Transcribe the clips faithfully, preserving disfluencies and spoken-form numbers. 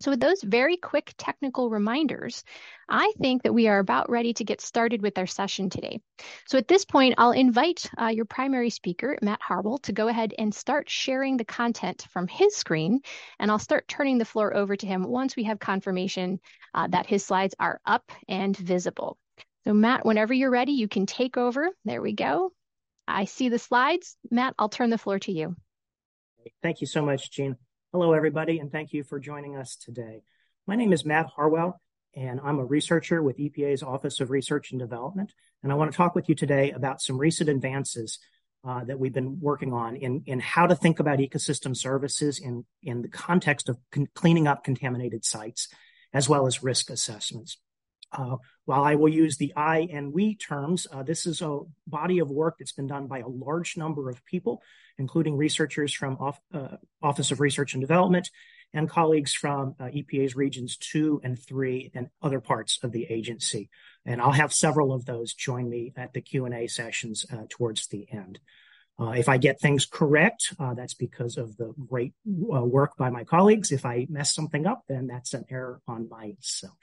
So with those very quick technical reminders, I think that we are about ready to get started with our session today. So at this point, I'll invite uh, your primary speaker, Matt Harwell, to go ahead and start sharing the content from his screen, and I'll start turning the floor over to him once we have confirmation uh, that his slides are up and visible. So Matt, whenever you're ready, you can take over. There we go. I see the slides. Matt, I'll turn the floor to you. Thank you so much, Jean. Hello, everybody, and thank you for joining us today. My name is Matt Harwell, and I'm a researcher with E P A's Office of Research and Development. And I want to talk with you today about some recent advances uh, that we've been working on in, in how to think about ecosystem services in, in the context of con- cleaning up contaminated sites, as well as risk assessments. Uh, while I will use the I and we terms, uh, this is a body of work that's been done by a large number of people, including researchers from off, uh, Office of Research and Development and colleagues from uh, E P A's regions two and three and other parts of the agency. And I'll have several of those join me at the Q and A sessions uh, towards the end. Uh, if I get things correct, uh, that's because of the great uh, work by my colleagues. If I mess something up, then that's an error on myself.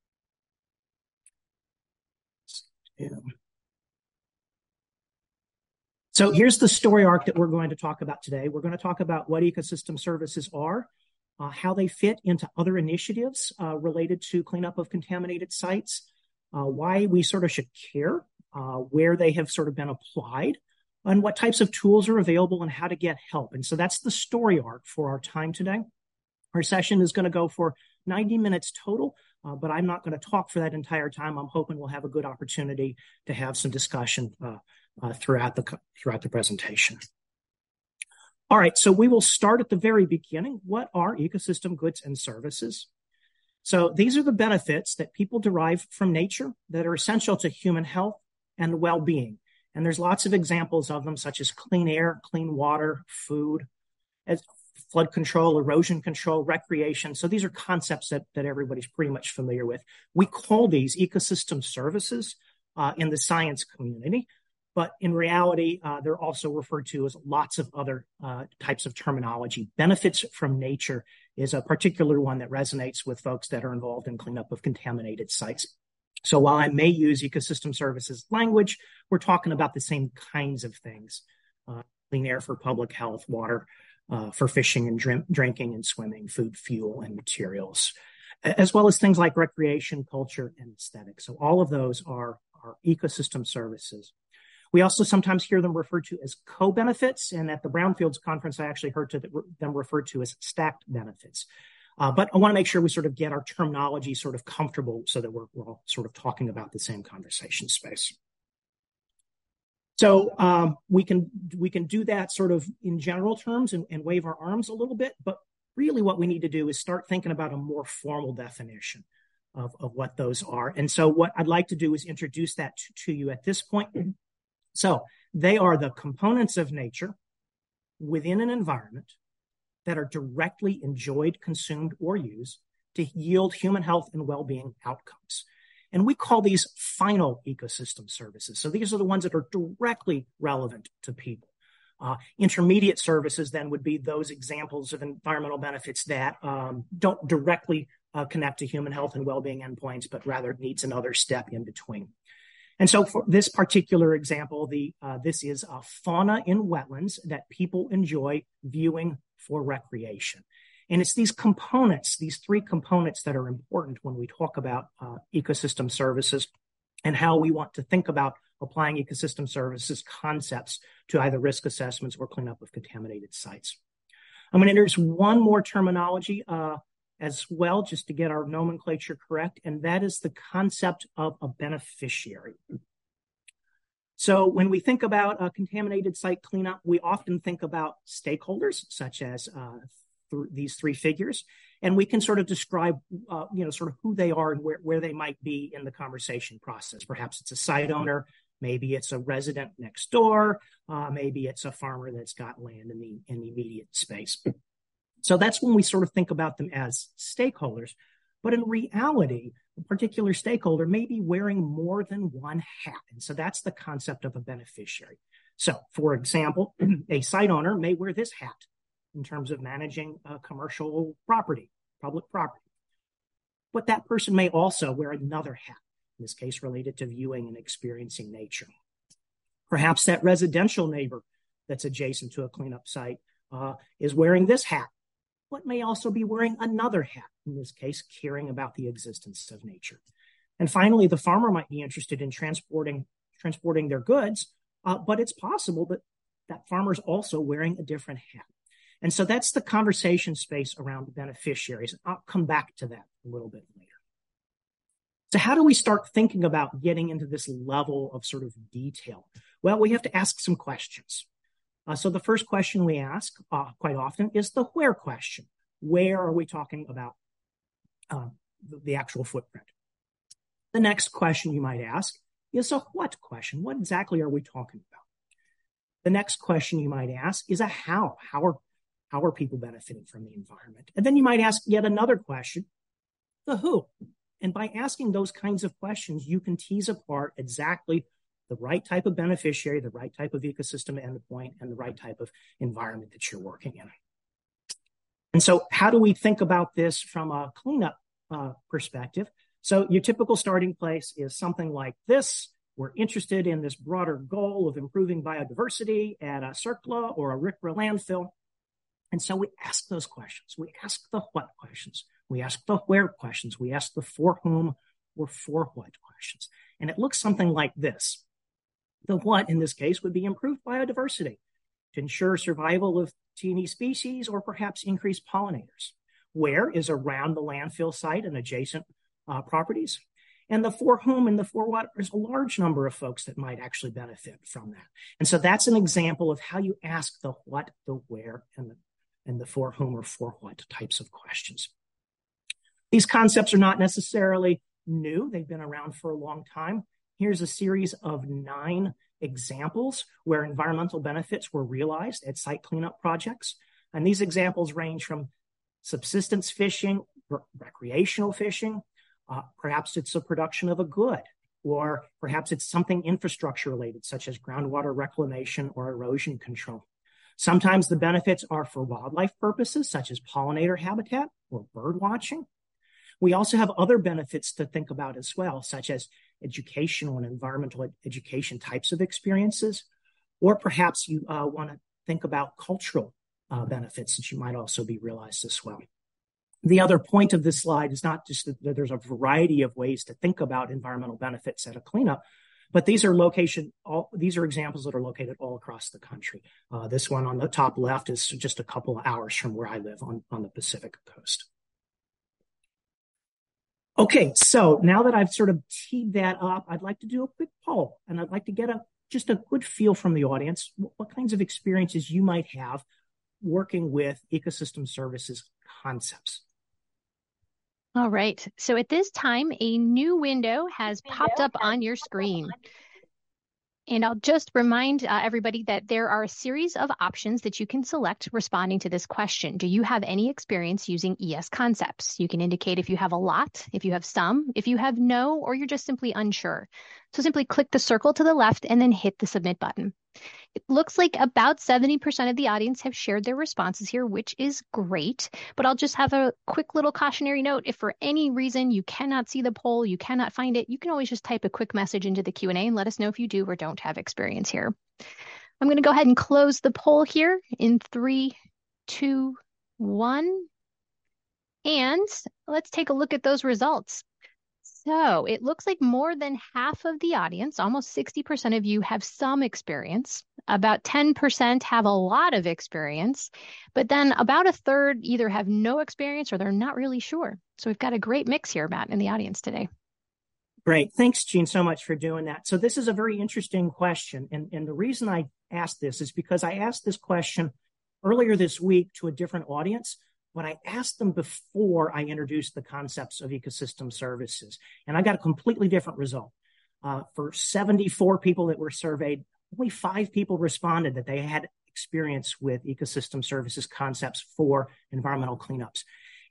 Yeah. So here's the story arc that we're going to talk about today. We're going to talk about what ecosystem services are, uh, how they fit into other initiatives uh, related to cleanup of contaminated sites, uh, why we sort of should care, uh, where they have sort of been applied, and what types of tools are available and how to get help. And so that's the story arc for our time today. Our session is going to go for ninety minutes total, uh, but I'm not going to talk for that entire time. I'm hoping we'll have a good opportunity to have some discussion uh, uh, throughout the throughout the presentation. All right, so we will start at the very beginning. What are ecosystem goods and services? So these are the benefits that people derive from nature that are essential to human health and well-being. And there's lots of examples of them, such as clean air, clean water, food, as flood control, erosion control, recreation. So these are concepts that, that everybody's pretty much familiar with. We call these ecosystem services uh, in the science community, but in reality, uh, they're also referred to as lots of other uh, types of terminology. Benefits from nature is a particular one that resonates with folks that are involved in cleanup of contaminated sites. So while I may use ecosystem services language, we're talking about the same kinds of things. Uh, clean air for public health, water Uh, for fishing and drink, drinking and swimming, food, fuel, and materials, as well as things like recreation, culture, and aesthetics. So all of those are, are ecosystem services. We also sometimes hear them referred to as co-benefits, and at the Brownfields conference, I actually heard to the, them referred to as stacked benefits. Uh, but I want to make sure we sort of get our terminology sort of comfortable so that we're, we're all sort of talking about the same conversation space. So um, we can we can do that sort of in general terms and, and wave our arms a little bit, but really what we need to do is start thinking about a more formal definition of, of what those are. And so what I'd like to do is introduce that to, to you at this point. So they are the components of nature within an environment that are directly enjoyed, consumed, or used to yield human health and well-being outcomes. And we call these final ecosystem services. So these are the ones that are directly relevant to people. Uh, intermediate services then would be those examples of environmental benefits that um, don't directly uh, connect to human health and well-being endpoints, but rather needs another step in between. And so for this particular example, the uh, this is a fauna in wetlands that people enjoy viewing for recreation. And it's these components, these three components that are important when we talk about uh, ecosystem services and how we want to think about applying ecosystem services concepts to either risk assessments or cleanup of contaminated sites. I'm going to introduce one more terminology uh, as well, just to get our nomenclature correct, and that is the concept of a beneficiary. So when we think about a contaminated site cleanup, we often think about stakeholders such as uh, these three figures, and we can sort of describe, uh, you know, sort of who they are and where, where they might be in the conversation process. Perhaps it's a site owner, maybe it's a resident next door, uh, maybe it's a farmer that's got land in the, in the immediate space. So that's when we sort of think about them as stakeholders. But in reality, a particular stakeholder may be wearing more than one hat. And so that's the concept of a beneficiary. So, for example, a site owner may wear this hat in terms of managing uh, commercial property, public property. but that person may also wear another hat, in this case related to viewing and experiencing nature. Perhaps that residential neighbor that's adjacent to a cleanup site uh, is wearing this hat, but may also be wearing another hat, in this case, caring about the existence of nature. And finally, the farmer might be interested in transporting, transporting their goods, uh, but it's possible that that farmer's also wearing a different hat. And so that's the conversation space around beneficiaries. I'll come back to that a little bit later. So how do we start thinking about getting into this level of sort of detail? Well, we have to ask some questions. Uh, so the first question we ask uh, quite often is the where question. Where are we talking about uh, the, the actual footprint? The next question you might ask is a what question. What exactly are we talking about? The next question you might ask is a how. How are, how are people benefiting from the environment? And then you might ask yet another question, the who. And by asking those kinds of questions, you can tease apart exactly the right type of beneficiary, the right type of ecosystem endpoint, and the right type of environment that you're working in. And so how do we think about this from a cleanup uh, perspective? So your typical starting place is something like this. We're interested in this broader goal of improving biodiversity at a CERCLA or a R C R A landfill. And so we ask those questions. We ask the what questions. We ask the where questions. We ask the for whom or for what questions. And it looks something like this. The what, in this case, would be improved biodiversity to ensure survival of T and E species or perhaps increase pollinators. Where is around the landfill site and adjacent uh, properties. And the for whom and the for what, there's a large number of folks that might actually benefit from that. And so that's an example of how you ask the what, the where, and the, and the for whom or for what types of questions. These concepts are not necessarily new. They've been around for a long time. Here's a series of nine examples where environmental benefits were realized at site cleanup projects. And these examples range from subsistence fishing, recreational fishing, uh, perhaps it's a production of a good, or perhaps it's something infrastructure related, such as groundwater reclamation or erosion control. Sometimes the benefits are for wildlife purposes, such as pollinator habitat or bird watching. We also have other benefits to think about as well, such as educational and environmental ed- education types of experiences, or perhaps you uh, want to think about cultural uh, benefits that you might also be realized as well. The other point of this slide is not just that there's a variety of ways to think about environmental benefits at a cleanup, but these are location, all, these are examples that are located all across the country. Uh, this one on the top left is just a couple of hours from where I live on, on the Pacific coast. Okay, so now that I've sort of teed that up, I'd like to do a quick poll, and I'd like to get a just a good feel from the audience, what kinds of experiences you might have working with ecosystem services concepts. All right, so at this time, a new window has popped up on your screen. And I'll just remind uh, everybody that there are a series of options that you can select responding to this question. Do you have any experience using E S concepts? You can indicate if you have a lot, if you have some, if you have no, or you're just simply unsure. So simply click the circle to the left and then hit the submit button. It looks like about seventy percent of the audience have shared their responses here, which is great. But I'll just have a quick little cautionary note. If for any reason you cannot see the poll, you cannot find it, you can always just type a quick message into the Q and A and let us know if you do or don't have experience here. I'm going to go ahead and close the poll here in three, two, one. And let's take a look at those results. So it looks like more than half of the audience, almost sixty percent of you, have some experience. About ten percent have a lot of experience, but then about a third either have no experience or they're not really sure. So we've got a great mix here, Matt, in the audience today. Great. Thanks, Jean, so much for doing that. So this is a very interesting question. And, and the reason I asked this is because I asked this question earlier this week to a different audience, but I asked them before I introduced the concepts of ecosystem services. And I got a completely different result. Uh, for seventy-four people that were surveyed, only five people responded that they had experience with ecosystem services concepts for environmental cleanups.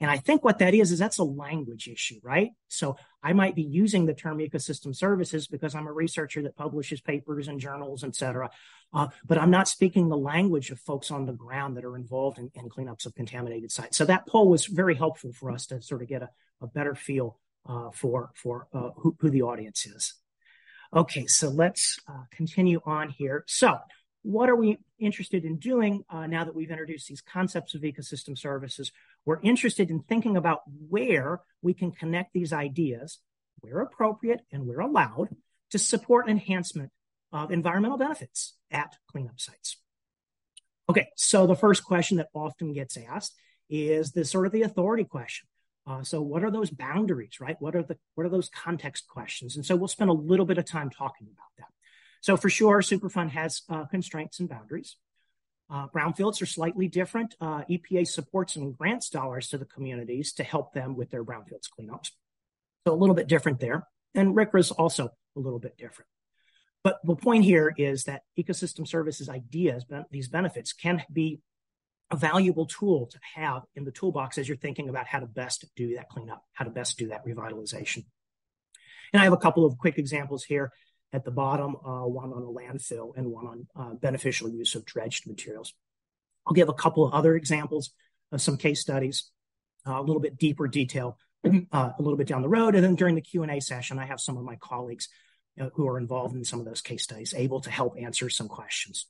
And I think what that is, is that's a language issue, right? So I might be using the term ecosystem services because I'm a researcher that publishes papers and journals, et cetera. Uh, but I'm not speaking the language of folks on the ground that are involved in, in cleanups of contaminated sites. So that poll was very helpful for us to sort of get a, a better feel uh, for, for uh, who, who the audience is. Okay, so let's uh, continue on here. So what are we interested in doing uh, now that we've introduced these concepts of ecosystem services? We're interested in thinking about where we can connect these ideas, where appropriate and where allowed, to support enhancement of environmental benefits at cleanup sites. Okay, so the first question that often gets asked is the sort of the authority question. Uh, so what are those boundaries, right? What are the what are those context questions? And so we'll spend a little bit of time talking about that. So for sure, Superfund has uh, constraints and boundaries. Uh, brownfields are slightly different. Uh, E P A supports and grants dollars to the communities to help them with their brownfields cleanups. So a little bit different there. And R C R A is also a little bit different. But the point here is that ecosystem services ideas, these benefits, can be a valuable tool to have in the toolbox as you're thinking about how to best do that cleanup, how to best do that revitalization. And I have a couple of quick examples here at the bottom, uh, one on a landfill and one on uh, beneficial use of dredged materials. I'll give a couple of other examples of some case studies, uh, a little bit deeper detail, uh, a little bit down the road. And then during the Q and A session, I have some of my colleagues uh, who are involved in some of those case studies able to help answer some questions.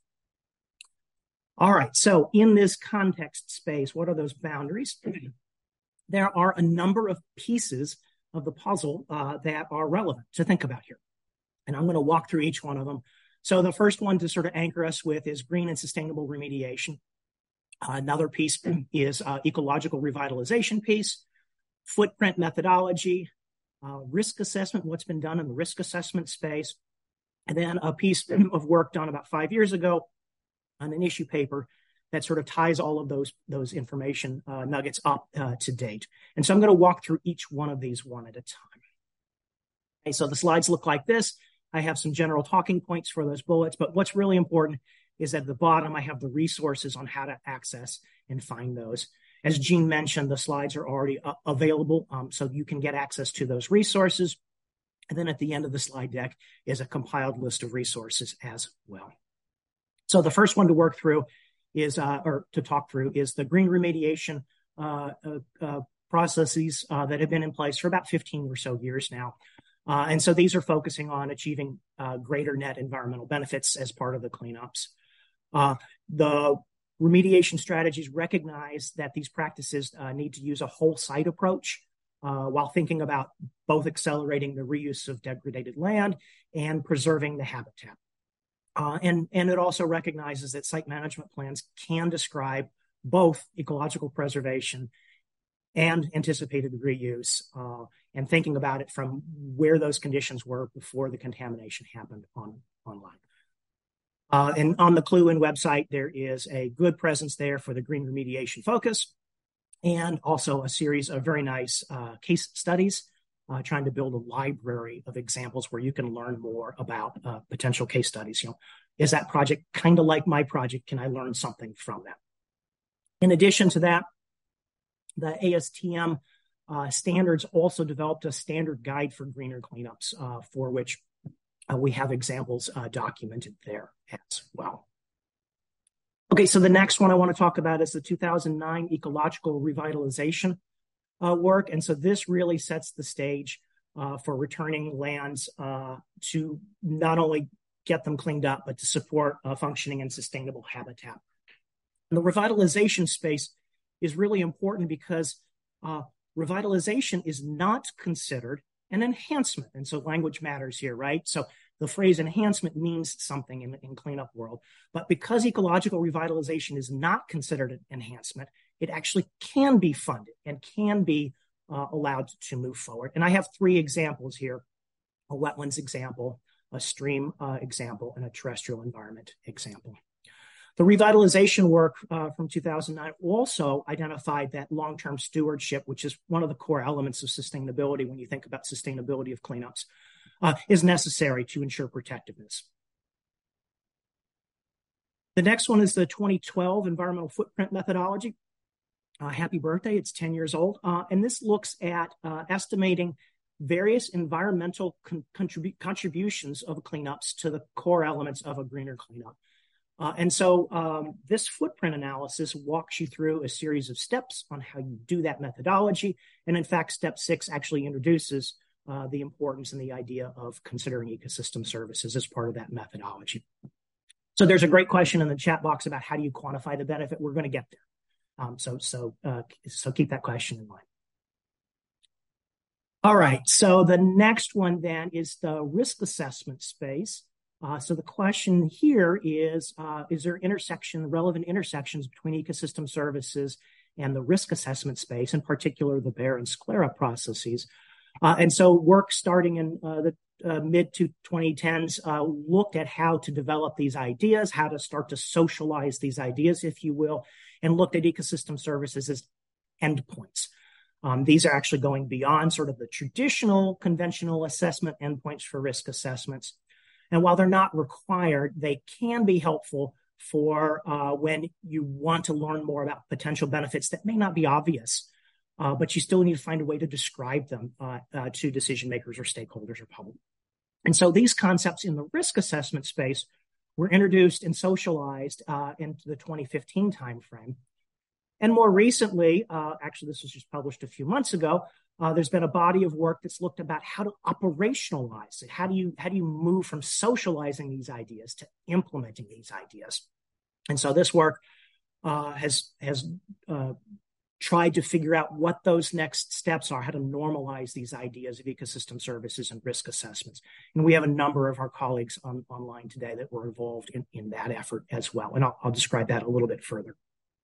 All right, so in this context space, what are those boundaries? There are a number of pieces of the puzzle uh, that are relevant to think about here. And I'm going to walk through each one of them. So the first one to sort of anchor us with is green and sustainable remediation. Uh, another piece is uh, ecological revitalization piece, footprint methodology, uh, risk assessment, what's been done in the risk assessment space, and then a piece of work done about five years ago on an issue paper that sort of ties all of those, those information uh, nuggets up uh, to date. And so I'm going to walk through each one of these one at a time. Okay, so the slides look like this. I have some general talking points for those bullets, but what's really important is at the bottom, I have the resources on how to access and find those. As Jean mentioned, the slides are already uh, available, um, so you can get access to those resources. And then at the end of the slide deck is a compiled list of resources as well. So the first one to work through is, uh, or to talk through, is the green remediation uh, uh, uh, processes uh, that have been in place for about fifteen or so years now. Uh, and so these are focusing on achieving uh, greater net environmental benefits as part of the cleanups. Uh, the remediation strategies recognize that these practices uh, need to use a whole site approach uh, while thinking about both accelerating the reuse of degraded land and preserving the habitat. Uh, and, and it also recognizes that site management plans can describe both ecological preservation and anticipated reuse, uh, and thinking about it from where those conditions were before the contamination happened on online. Uh, and on the Clue-In website, there is a good presence there for the green remediation focus, and also a series of very nice uh, case studies, uh, trying to build a library of examples where you can learn more about uh, potential case studies. You know, is that project kind of like my project? Can I learn something from that? In addition to that, the A S T M uh, standards also developed a standard guide for greener cleanups, uh, for which uh, we have examples uh, documented there as well. Okay, so the next one I want to talk about is the two thousand nine ecological revitalization uh, work. And so this really sets the stage uh, for returning lands uh, to not only get them cleaned up, but to support uh, functioning and sustainable habitat. And the revitalization space is really important because uh, revitalization is not considered an enhancement. And so language matters here, right? So the phrase enhancement means something in, in cleanup world, but because ecological revitalization is not considered an enhancement, it actually can be funded and can be uh, allowed to move forward. And I have three examples here: a wetlands example, a stream uh, example, and a terrestrial environment example. The revitalization work uh, from two thousand nine also identified that long-term stewardship, which is one of the core elements of sustainability when you think about sustainability of cleanups, uh, is necessary to ensure protectiveness. The next one is the twenty twelve environmental footprint methodology. Uh, happy birthday. It's ten years old. Uh, and this looks at uh, estimating various environmental con- contrib- contributions of cleanups to the core elements of a greener cleanup. Uh, and so um, this footprint analysis walks you through a series of steps on how you do that methodology. And in fact, step six actually introduces uh, the importance and the idea of considering ecosystem services as part of that methodology. So there's a great question in the chat box about how do you quantify the benefit. We're going to get there. Um, so, so, uh, so keep that question in mind. All right. So the next one then is the risk assessment space. Uh, so the question here is, uh, is there intersection, relevant intersections between ecosystem services and the risk assessment space, in particular the Bayer and SCLERA processes? Uh, and so work starting in uh, the uh, mid to twenty tens uh, looked at how to develop these ideas, how to start to socialize these ideas, if you will, and looked at ecosystem services as endpoints. Um, these are actually going beyond sort of the traditional conventional assessment endpoints for risk assessments. And while they're not required, they can be helpful for uh, when you want to learn more about potential benefits that may not be obvious, uh, but you still need to find a way to describe them uh, uh, to decision makers or stakeholders or public. And so these concepts in the risk assessment space were introduced and socialized uh, into the twenty fifteen timeframe. And more recently, uh, actually, this was just published a few months ago, uh, there's been a body of work that's looked about how to operationalize it. How do you, how do you move from socializing these ideas to implementing these ideas? And so this work uh, has, has uh, tried to figure out what those next steps are, how to normalize these ideas of ecosystem services and risk assessments. And we have a number of our colleagues on, online today that were involved in, in that effort as well. And I'll, I'll describe that a little bit further.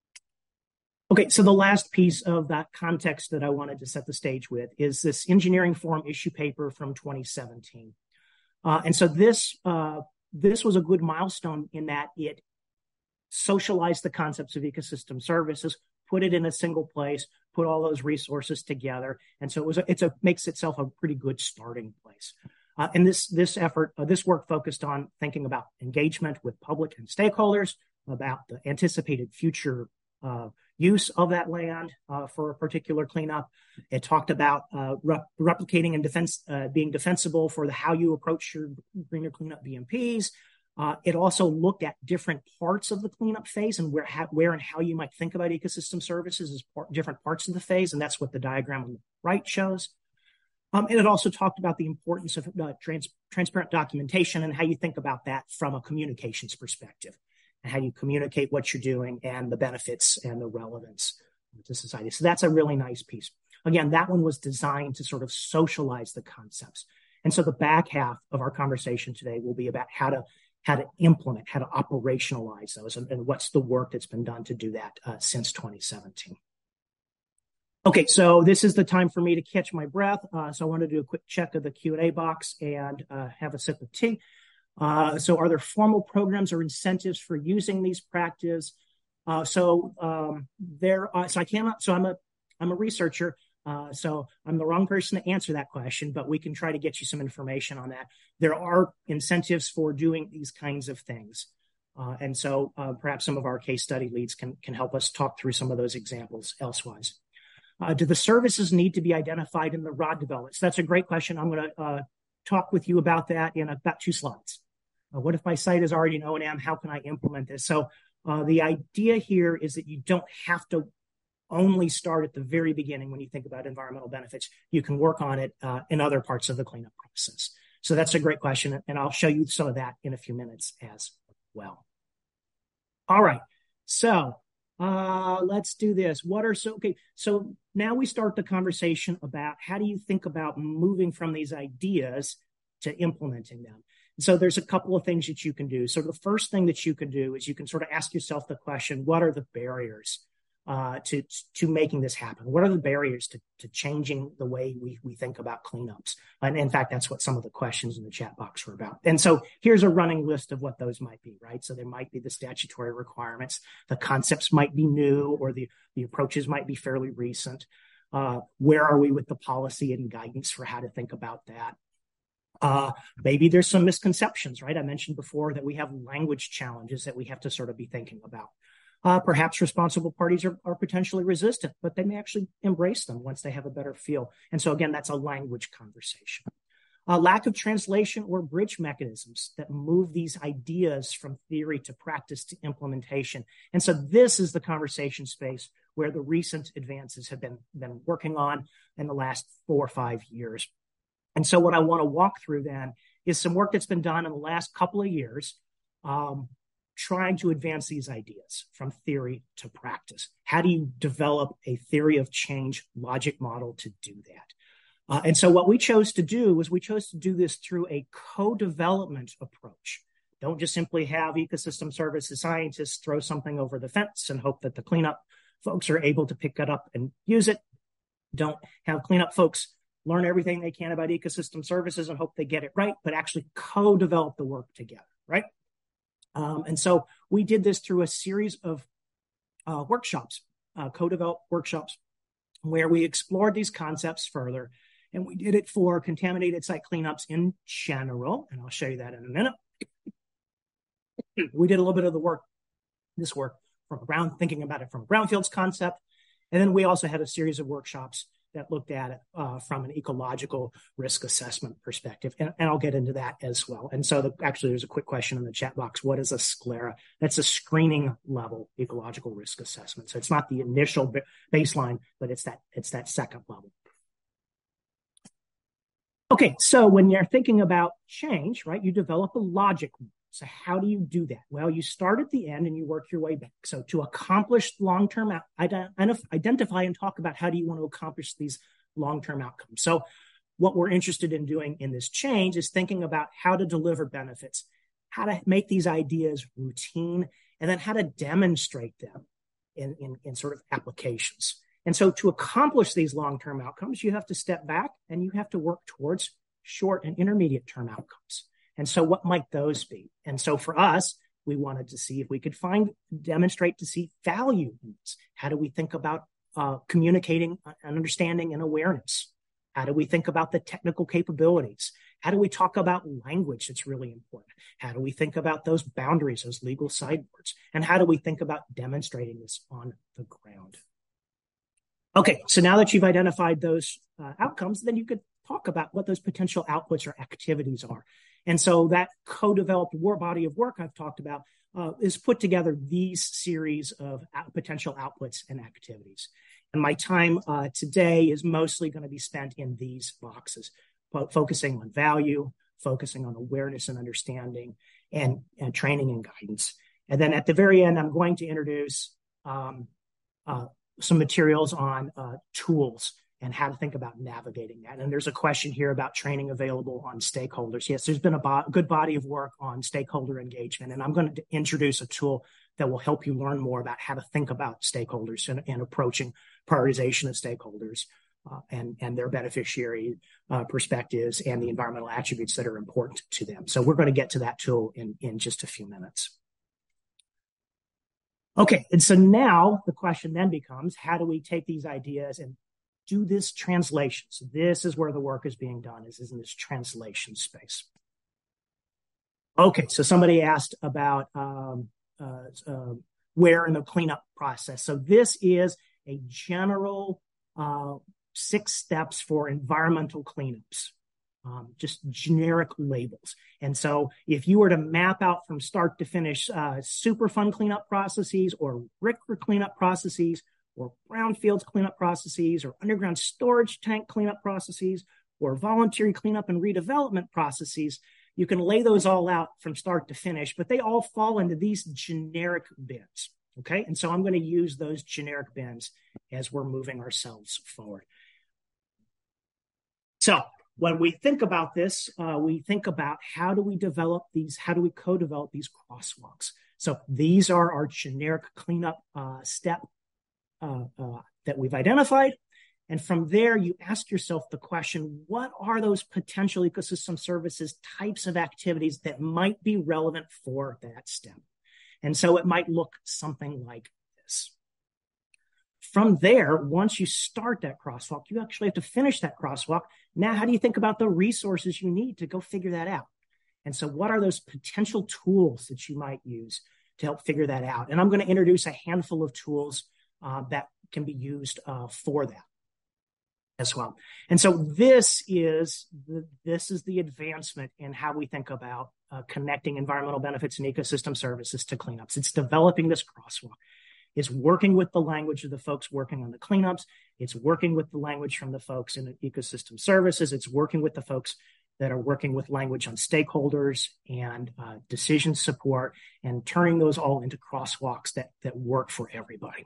Okay, so the last piece of that context that I wanted to set the stage with is this engineering forum issue paper from twenty seventeen. Uh, and so this, uh, this was a good milestone in that it socialized the concepts of ecosystem services, put it in a single place, put all those resources together. And so it was a, it's a, makes itself a pretty good starting place. Uh, and this, this effort, uh, this work focused on thinking about engagement with public and stakeholders, about the anticipated future uh, use of that land uh, for a particular cleanup. It talked about uh, rep- replicating and defense, uh, being defensible for the how you approach your greener cleanup B M Ps. Uh, it also looked at different parts of the cleanup phase and where, ha- where and how you might think about ecosystem services as part, different parts of the phase, and that's what the diagram on the right shows. Um, and it also talked about the importance of uh, trans- transparent documentation and how you think about that from a communications perspective, and how you communicate what you're doing and the benefits and the relevance to society. So that's a really nice piece. Again, that one was designed to sort of socialize the concepts. And so the back half of our conversation today will be about how to how to implement, how to operationalize those, and, and what's the work that's been done to do that uh, since twenty seventeen. Okay, so this is the time for me to catch my breath. Uh, so I want to do a quick check of the Q and A box and uh, have a sip of tea. Uh, so are there formal programs or incentives for using these practices? Uh, so um, there are, so I cannot, so I'm a, I'm a researcher. Uh, so I'm the wrong person to answer that question, but we can try to get you some information on that. There are incentives for doing these kinds of things. Uh, and so uh, perhaps some of our case study leads can, can help us talk through some of those examples elsewise. Uh, do the services need to be identified in the R O D development? So that's a great question. I'm going to uh, talk with you about that in about two slides. Uh, what if my site is already an O and M? How can I implement this? So uh, the idea here is that you don't have to only start at the very beginning when you think about environmental benefits. You can work on it uh, in other parts of the cleanup process. So that's a great question, and I'll show you some of that in a few minutes as well. All right, so uh, let's do this. What are so, okay, so now we start the conversation about how do you think about moving from these ideas to implementing them. So there's a couple of things that you can do. So the first thing that you can do is you can sort of ask yourself the question, what are the barriers uh, to, to making this happen? What are the barriers to, to changing the way we, we think about cleanups? And in fact, that's what some of the questions in the chat box were about. And so here's a running list of what those might be, right? So there might be the statutory requirements. The concepts might be new, or the, the approaches might be fairly recent. Uh, where are we with the policy and guidance for how to think about that? Uh, maybe there's some misconceptions, right? I mentioned before that we have language challenges that we have to sort of be thinking about. Uh, perhaps responsible parties are, are potentially resistant, but they may actually embrace them once they have a better feel. And so again, that's a language conversation. A lack of translation or bridge mechanisms that move these ideas from theory to practice to implementation. And so this is the conversation space where the recent advances have been, been working on in the last four or five years. And so what I want to walk through then is some work that's been done in the last couple of years, um, trying to advance these ideas from theory to practice. How do you develop a theory of change logic model to do that? Uh, and so what we chose to do was we chose to do this through a co-development approach. Don't just simply have ecosystem services scientists throw something over the fence and hope that the cleanup folks are able to pick it up and use it. Don't have cleanup folks learn everything they can about ecosystem services and hope they get it right, but actually co-develop the work together, right? Um, and so we did this through a series of uh, workshops, uh, co-developed workshops, where we explored these concepts further. And we did it for contaminated site cleanups in general, and I'll show you that in a minute. We did a little bit of the work, this work from ground, thinking about it from a brownfields concept. And then we also had a series of workshops that looked at it uh, from an ecological risk assessment perspective. And, and I'll get into that as well. And so the, actually, there's a quick question in the chat box. What is a SCLERA? That's a screening level ecological risk assessment. So it's not the initial b- baseline, but it's that, it's that second level. Okay, so when you're thinking about change, right, you develop a logic. So how do you do that? Well, you start at the end and you work your way back. So to accomplish long-term, identify and talk about how do you want to accomplish these long-term outcomes. So what we're interested in doing in this change is thinking about how to deliver benefits, how to make these ideas routine, and then how to demonstrate them in, in, in sort of applications. And so to accomplish these long-term outcomes, you have to step back and you have to work towards short and intermediate term outcomes. And so what might those be? And so for us, we wanted to see if we could find, demonstrate to see value in this. How do we think about uh, communicating and understanding and awareness? How do we think about the technical capabilities? How do we talk about language that's really important? How do we think about those boundaries, those legal sideboards? And how do we think about demonstrating this on the ground? Okay, so now that you've identified those uh, outcomes, then you could talk about what those potential outputs or activities are. And so that co-developed war body of work I've talked about uh, is put together these series of out- potential outputs and activities. And my time uh, today is mostly going to be spent in these boxes, fo- focusing on value, focusing on awareness and understanding, and, and training and guidance. And then at the very end, I'm going to introduce um, uh, some materials on uh, tools and how to think about navigating that. And there's a question here about training available on stakeholders. Yes, there's been a bo- good body of work on stakeholder engagement, and I'm going to introduce a tool that will help you learn more about how to think about stakeholders and, and approaching prioritization of stakeholders uh, and, and their beneficiary uh, perspectives and the environmental attributes that are important to them. So we're going to get to that tool in, in just a few minutes. Okay, and so now the question then becomes, how do we take these ideas and do this translation? So this is where the work is being done, is, is in this translation space. Okay, so somebody asked about um, uh, uh, where in the cleanup process. So this is a general uh, six steps for environmental cleanups. Um, just generic labels. And so if you were to map out from start to finish uh, Superfund cleanup processes or R C R A cleanup processes or brownfields cleanup processes or underground storage tank cleanup processes or voluntary cleanup and redevelopment processes, you can lay those all out from start to finish, but they all fall into these generic bins. Okay. And so I'm going to use those generic bins as we're moving ourselves forward. So when we think about this, uh, we think about how do we develop these, how do we co-develop these crosswalks? So these are our generic cleanup uh, step uh, uh, that we've identified. And from there, you ask yourself the question, what are those potential ecosystem services types of activities that might be relevant for that step? And so it might look something like this. From there, once you start that crosswalk, you actually have to finish that crosswalk. Now, how do you think about the resources you need to go figure that out? And so what are those potential tools that you might use to help figure that out. And I'm going to introduce a handful of tools uh, that can be used uh, for that as well. And so this is the, this is the advancement in how we think about uh, connecting environmental benefits and ecosystem services to cleanups. It's developing this crosswalk. It's working with the language of the folks working on the cleanups. It's working with the language from the folks in the ecosystem services. It's working with the folks that are working with language on stakeholders and uh, decision support, and turning those all into crosswalks that, that work for everybody.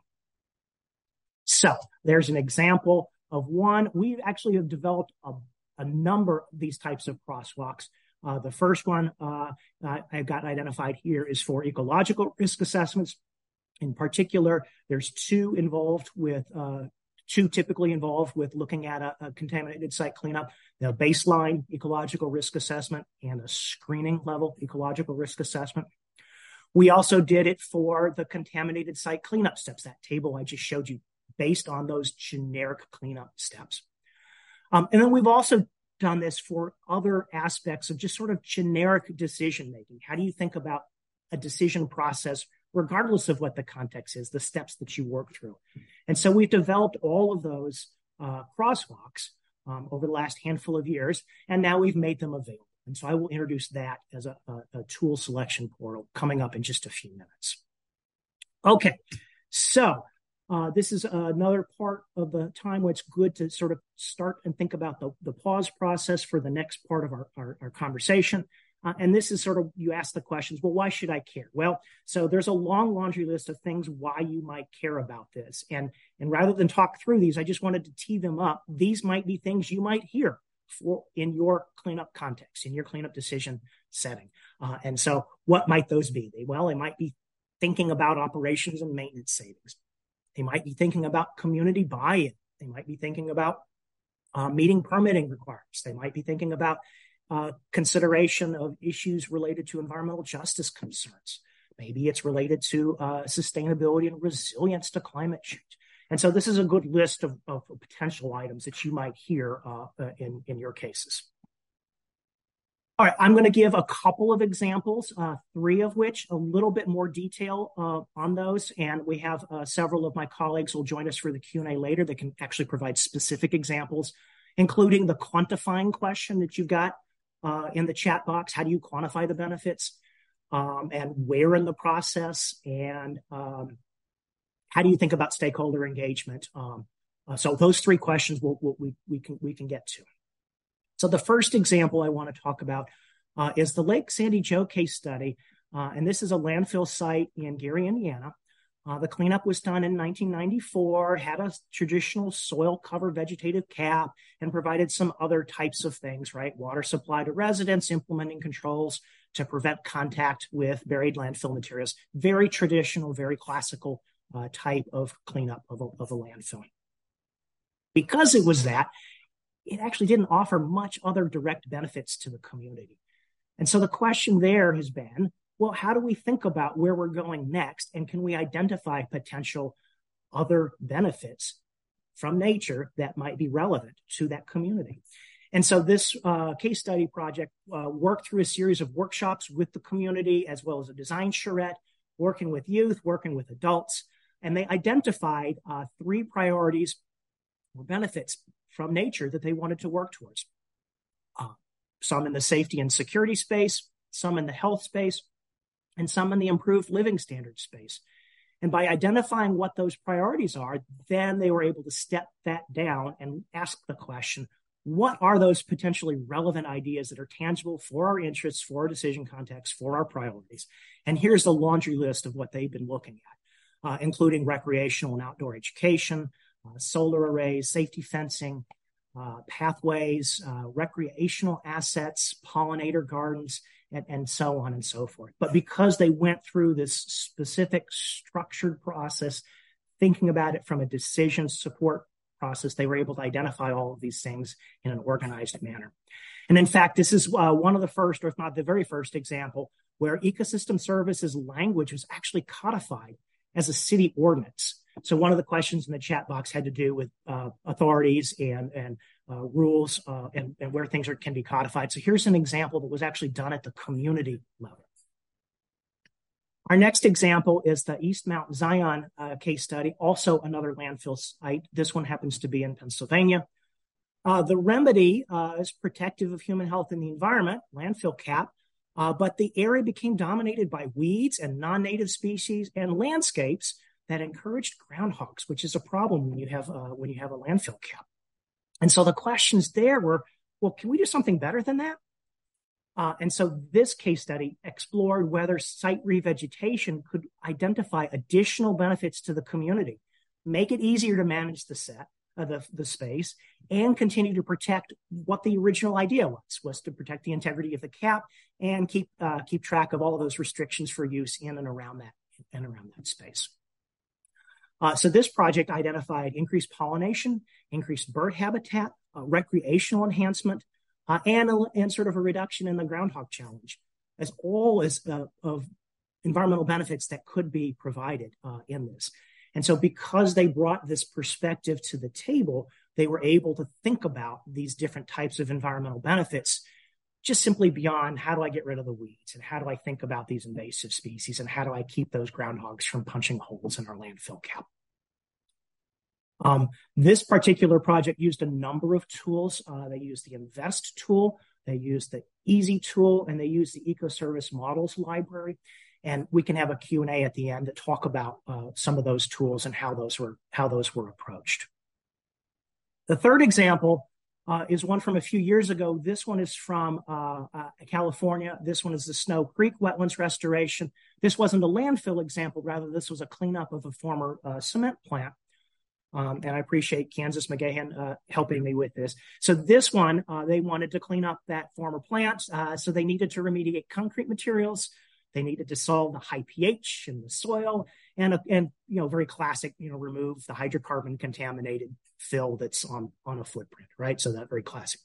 So there's an example of one. We actually have developed a, a number of these types of crosswalks. Uh, the first one uh, I've got identified here is for ecological risk assessments. In particular, there's two involved with, uh, two typically involved with looking at a, a contaminated site cleanup, the baseline ecological risk assessment and a screening level ecological risk assessment. We also did it for the contaminated site cleanup steps, that table I just showed you, based on those generic cleanup steps. Um, and then we've also done this for other aspects of just sort of generic decision-making. How do you think about a decision process, regardless of what the context is, the steps that you work through? And so we've developed all of those uh, crosswalks um, over the last handful of years, and now we've made them available. And so I will introduce that as a, a, a tool selection portal coming up in just a few minutes. Okay, so Uh, this is another part of the time where it's good to sort of start and think about the, the pause process for the next part of our, our, our conversation. Uh, and this is sort of, you ask the questions, well, why should I care? Well, so there's a long laundry list of things why you might care about this. And, and rather than talk through these, I just wanted to tee them up. These might be things you might hear for in your cleanup context, in your cleanup decision setting. Uh, and so what might those be? They, well, they might be thinking about operations and maintenance savings. They might be thinking about community buy-in. They might be thinking about uh, meeting permitting requirements. They might be thinking about uh, consideration of issues related to environmental justice concerns. Maybe it's related to uh, sustainability and resilience to climate change. And so this is a good list of, of potential items that you might hear uh, in, in your cases. All right, I'm going to give a couple of examples, uh, three of which a little bit more detail uh, on those, and we have uh, several of my colleagues will join us for the Q and A later that can actually provide specific examples, including the quantifying question that you've got uh, in the chat box. How do you quantify the benefits, um, and where in the process, and um, how do you think about stakeholder engagement? Um, uh, so those three questions we'll, we'll, we we can we can get to. So the first example I want to talk about uh, is the Lake Sandy Joe case study. Uh, and this is a landfill site in Gary, Indiana. Uh, the cleanup was done in nineteen ninety-four, had a traditional soil cover vegetative cap, and provided some other types of things, right? Water supply to residents, implementing controls to prevent contact with buried landfill materials. Very traditional, very classical uh, type of cleanup of a, of a landfill. Because it was that, it actually didn't offer much other direct benefits to the community. And so the question there has been, well, how do we think about where we're going next? And can we identify potential other benefits from nature that might be relevant to that community? And so this uh, case study project uh, worked through a series of workshops with the community, as well as a design charrette, working with youth, working with adults. And they identified uh, three priorities or benefits from nature that they wanted to work towards. Uh, some in the safety and security space, some in the health space, and some in the improved living standards space. And by identifying what those priorities are, then they were able to step that down and ask the question, what are those potentially relevant ideas that are tangible for our interests, for our decision context, for our priorities? And here's the laundry list of what they've been looking at, uh, including recreational and outdoor education, Uh, solar arrays, safety fencing, uh, pathways, uh, recreational assets, pollinator gardens, and, and so on and so forth. But because they went through this specific structured process, thinking about it from a decision support process, they were able to identify all of these things in an organized manner. And in fact, this is uh, one of the first, or if not the very first example, where ecosystem services language was actually codified as a city ordinance. So one of the questions in the chat box had to do with uh, authorities and, and uh, rules uh, and, and where things are, can be codified. So here's an example that was actually done at the community level. Our next example is the East Mount Zion uh, case study, also another landfill site. This one happens to be in Pennsylvania. Uh, the remedy uh, is protective of human health and the environment, landfill cap, uh, but the area became dominated by weeds and non-native species and landscapes that encouraged groundhogs, which is a problem when you have uh, when you have a landfill cap. And so the questions there were, well, can we do something better than that? Uh, and so this case study explored whether site revegetation could identify additional benefits to the community, make it easier to manage the set, uh, the, the space, and continue to protect what the original idea was, was to protect the integrity of the cap and keep uh, keep track of all of those restrictions for use in and around that and around that space. Uh, so this project identified increased pollination, increased bird habitat, uh, recreational enhancement, Uh, and, a, and sort of a reduction in the groundhog challenge, as all as uh, of environmental benefits that could be provided uh, in this. And so because they brought this perspective to the table, they were able to think about these different types of environmental benefits just simply beyond how do I get rid of the weeds and how do I think about these invasive species and how do I keep those groundhogs from punching holes in our landfill cap. Um, this particular project used a number of tools. Uh, they used the INVEST tool, they used the EASY tool, and they used the Ecoservice Models Library. And we can have a Q and A at the end to talk about uh, some of those tools and how those were how those were approached. The third example uh, is one from a few years ago. This one is from uh, uh, California. This one is the Snow Creek Wetlands Restoration. This wasn't a landfill example, rather this was a cleanup of a former uh, cement plant. Um, and I appreciate Kansas McGahan uh, helping me with this. So this one, uh, they wanted to clean up that former plant. Uh, so they needed to remediate concrete materials. They needed to solve the high pH in the soil and, and you know, very classic, you know, remove the hydrocarbon contaminated fill that's on, on a footprint, right? So that very classic.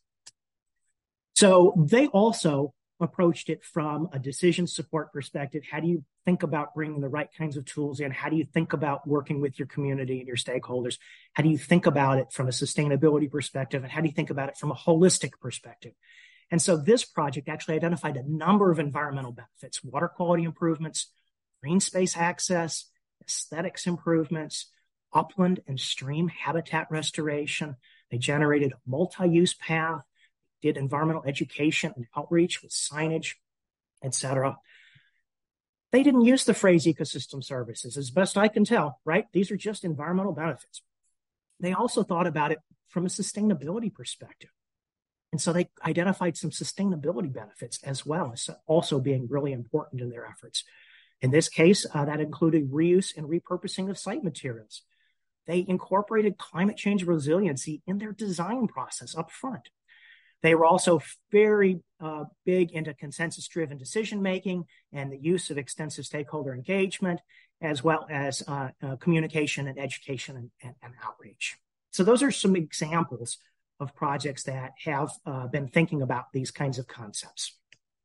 So they also approached it from a decision support perspective. How do you think about bringing the right kinds of tools in? How do you think about working with your community and your stakeholders? How do you think about it from a sustainability perspective? And how do you think about it from a holistic perspective? And so this project actually identified a number of environmental benefits: water quality improvements, green space access, aesthetics improvements, upland and stream habitat restoration. They generated a multi-use path, did environmental education and outreach with signage, et cetera. They didn't use the phrase ecosystem services, as best I can tell, right? These are just environmental benefits. They also thought about it from a sustainability perspective. And so they identified some sustainability benefits as well as also being really important in their efforts. In this case, uh, that included reuse and repurposing of site materials. They incorporated climate change resiliency in their design process up front. They were also very uh, big into consensus-driven decision-making and the use of extensive stakeholder engagement, as well as uh, uh, communication and education and, and, and outreach. So those are some examples of projects that have uh, been thinking about these kinds of concepts.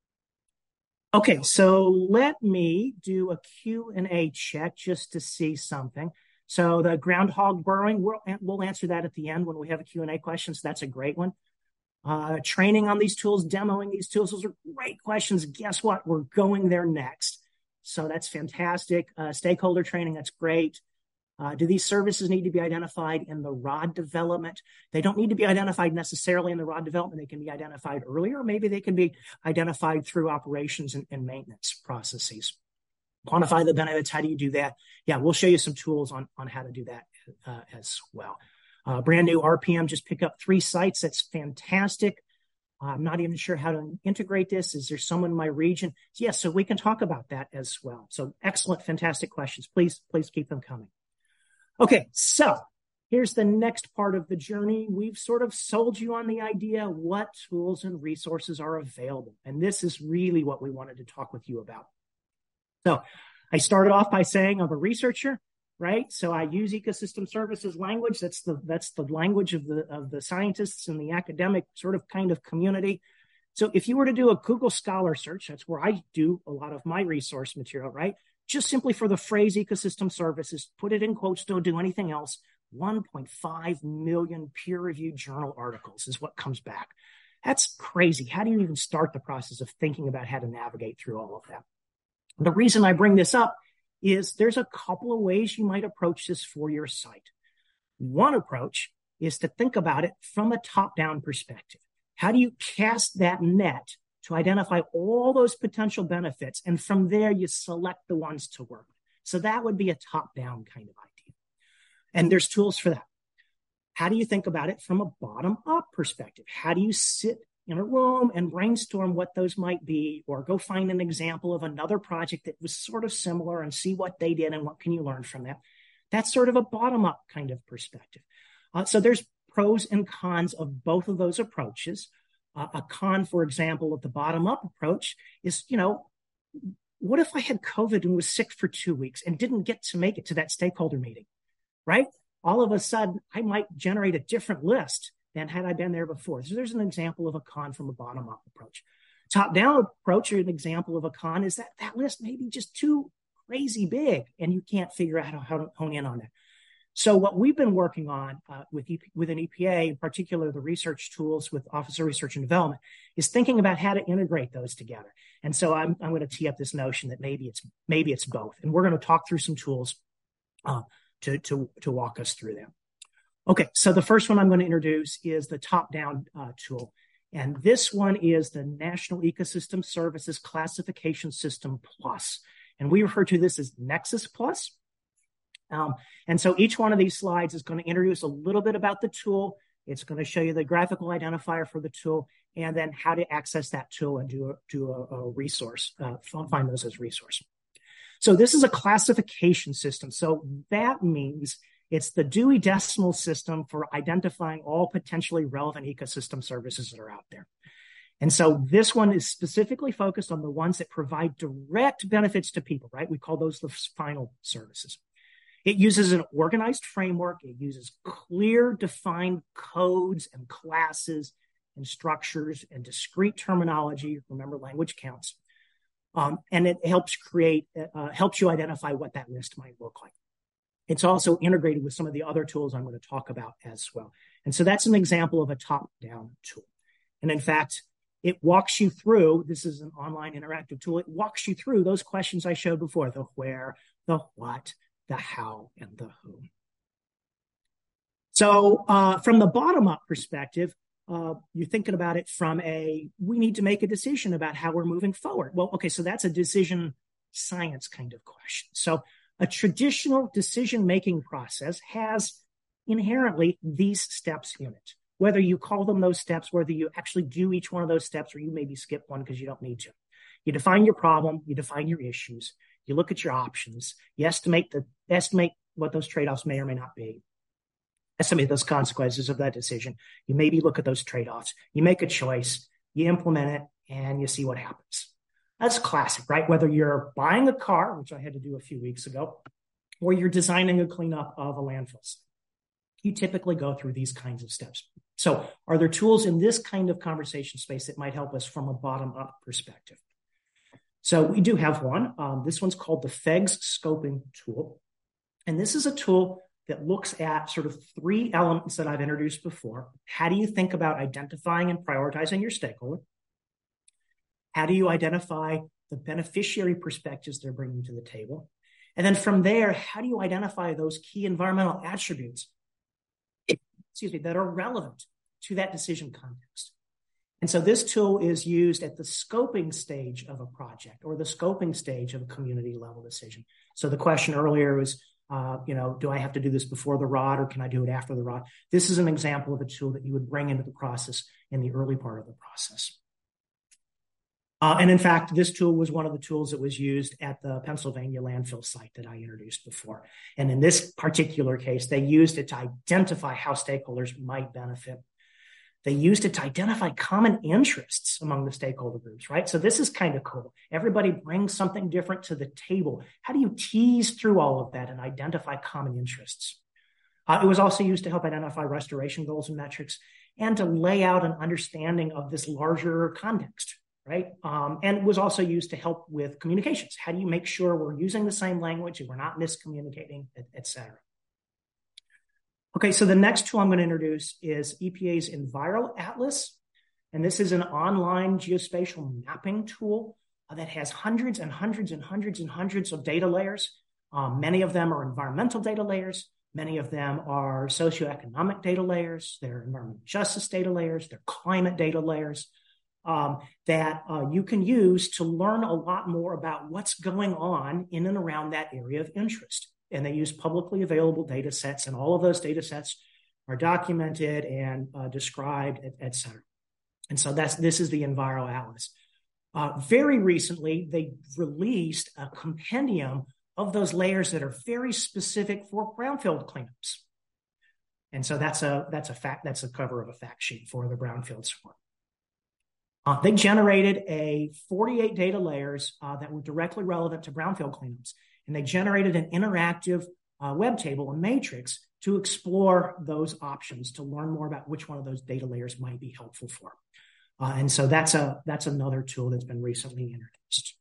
Okay, so let me do a Q and A check just to see something. So the groundhog burrowing, we'll, we'll answer that at the end when we have a Q and A question, so that's a great one. Uh, training on these tools, demoing these tools, those are great questions. Guess what? We're going there next. So that's fantastic. Uh, stakeholder training, that's great. Uh, do these services need to be identified in the R O D development? They don't need to be identified necessarily in the R O D development. They can be identified earlier. Maybe they can be identified through operations and, and maintenance processes. Quantify the benefits. How do you do that? Yeah, we'll show you some tools on, on how to do that uh, as well. Uh, brand new R P M, just pick up three sites. That's fantastic. Uh, I'm not even sure how to integrate this. Is there someone in my region? Yes, yeah, so we can talk about that as well. So excellent, fantastic questions. Please, please keep them coming. Okay, so here's the next part of the journey. We've sort of sold you on the idea what tools and resources are available. And this is really what we wanted to talk with you about. So I started off by saying I'm a researcher. Right, so I use ecosystem services language. That's the that's the language of the of the scientists and the academic sort of kind of community. So if you were to do a Google Scholar search, that's where I do a lot of my resource material. Right, just simply for the phrase ecosystem services, put it in quotes. Don't do anything else. one point five million peer-reviewed journal articles is what comes back. That's crazy. How do you even start the process of thinking about how to navigate through all of that? The reason I bring this up is there's a couple of ways you might approach this for your site. One approach is to think about it from a top-down perspective. How do you cast that net to identify all those potential benefits? And from there, you select the ones to work with. So that would be a top-down kind of idea. And there's tools for that. How do you think about it from a bottom-up perspective? How do you sit in a room and brainstorm what those might be, or go find an example of another project that was sort of similar and see what they did and what can you learn from that? That's sort of a bottom-up kind of perspective. Uh, so there's pros and cons of both of those approaches. Uh, a con, for example, of the bottom-up approach is, you know, what if I had COVID and was sick for two weeks and didn't get to make it to that stakeholder meeting, right? All of a sudden, I might generate a different list than had I been there before. So there's an example of a con from a bottom-up approach. Top-down approach, or an example of a con, is that that list may be just too crazy big and you can't figure out how, how to hone in on that. So what we've been working on uh, with, E P, with an E P A, in particular the research tools with Office of Research and Development, is thinking about how to integrate those together. And so I'm, I'm going to tee up this notion that maybe it's maybe it's both. And we're going to talk through some tools uh, to, to, to walk us through them. Okay, so the first one I'm going to introduce is the top-down uh, tool. And this one is the National Ecosystem Services Classification System Plus. And we refer to this as Nexus Plus. Um, and so each one of these slides is going to introduce a little bit about the tool. It's going to show you the graphical identifier for the tool, and then how to access that tool and do a, do a, a resource, uh, find those as resource. So this is a classification system. So that means it's the Dewey Decimal System for identifying all potentially relevant ecosystem services that are out there. And so this one is specifically focused on the ones that provide direct benefits to people, right? We call those the final services. It uses an organized framework. It uses clear, defined codes and classes and structures and discrete terminology. Remember, language counts. Um, and it helps create, uh, helps you identify what that list might look like. It's also integrated with some of the other tools I'm going to talk about as well. And so that's an example of a top-down tool. And in fact, it walks you through, this is an online interactive tool, it walks you through those questions I showed before, the where, the what, the how, and the who. So uh, from the bottom-up perspective, uh, you're thinking about it from a, we need to make a decision about how we're moving forward. Well, okay, so that's a decision science kind of question. So a traditional decision-making process has inherently these steps in it. Whether you call them those steps, whether you actually do each one of those steps, or you maybe skip one because you don't need to. You define your problem, you define your issues, you look at your options, you estimate the estimate what those trade-offs may or may not be, estimate those consequences of that decision. You maybe look at those trade-offs, you make a choice, you implement it, and you see what happens. That's classic, right? Whether you're buying a car, which I had to do a few weeks ago, or you're designing a cleanup of a landfill site, you typically go through these kinds of steps. So are there tools in this kind of conversation space that might help us from a bottom-up perspective? So we do have one. Um, this one's called the F E G S Scoping Tool. And this is a tool that looks at sort of three elements that I've introduced before. How do you think about identifying and prioritizing your stakeholder? How do you identify the beneficiary perspectives they're bringing to the table? And then from there, how do you identify those key environmental attributes, excuse me, that are relevant to that decision context? And so this tool is used at the scoping stage of a project or the scoping stage of a community level decision. So the question earlier was, uh, you know, do I have to do this before the R O D or can I do it after the R O D? This is an example of a tool that you would bring into the process in the early part of the process. Uh, and in fact, this tool was one of the tools that was used at the Pennsylvania landfill site that I introduced before. And in this particular case, they used it to identify how stakeholders might benefit. They used it to identify common interests among the stakeholder groups, right? So this is kind of cool. Everybody brings something different to the table. How do you tease through all of that and identify common interests? Uh, it was also used to help identify restoration goals and metrics and to lay out an understanding of this larger context, right? Um, and it was also used to help with communications. How do you make sure we're using the same language and we're not miscommunicating, et, et cetera? Okay, so the next tool I'm going to introduce is E P A's Enviro Atlas. And this is an online geospatial mapping tool. uh, that has hundreds and hundreds and hundreds and hundreds of data layers. Um, many of them are environmental data layers. Many of them are socioeconomic data layers. They're environmental justice data layers. They're climate data layers um, that uh, you can use to learn a lot more about what's going on in and around that area of interest. And they use publicly available data sets, and all of those data sets are documented and uh, described, et, et cetera. And so that's this is the EnviroAtlas. Uh, very recently, they released a compendium of those layers that are very specific for brownfield cleanups. And so that's a that's a fact that's a cover of a fact sheet for the brownfield support. Uh, they generated a forty-eight data layers uh, that were directly relevant to brownfield cleanups, and they generated an interactive uh, web table, a matrix, to explore those options to learn more about which one of those data layers might be helpful for. Uh, and so that's a that's another tool that's been recently introduced.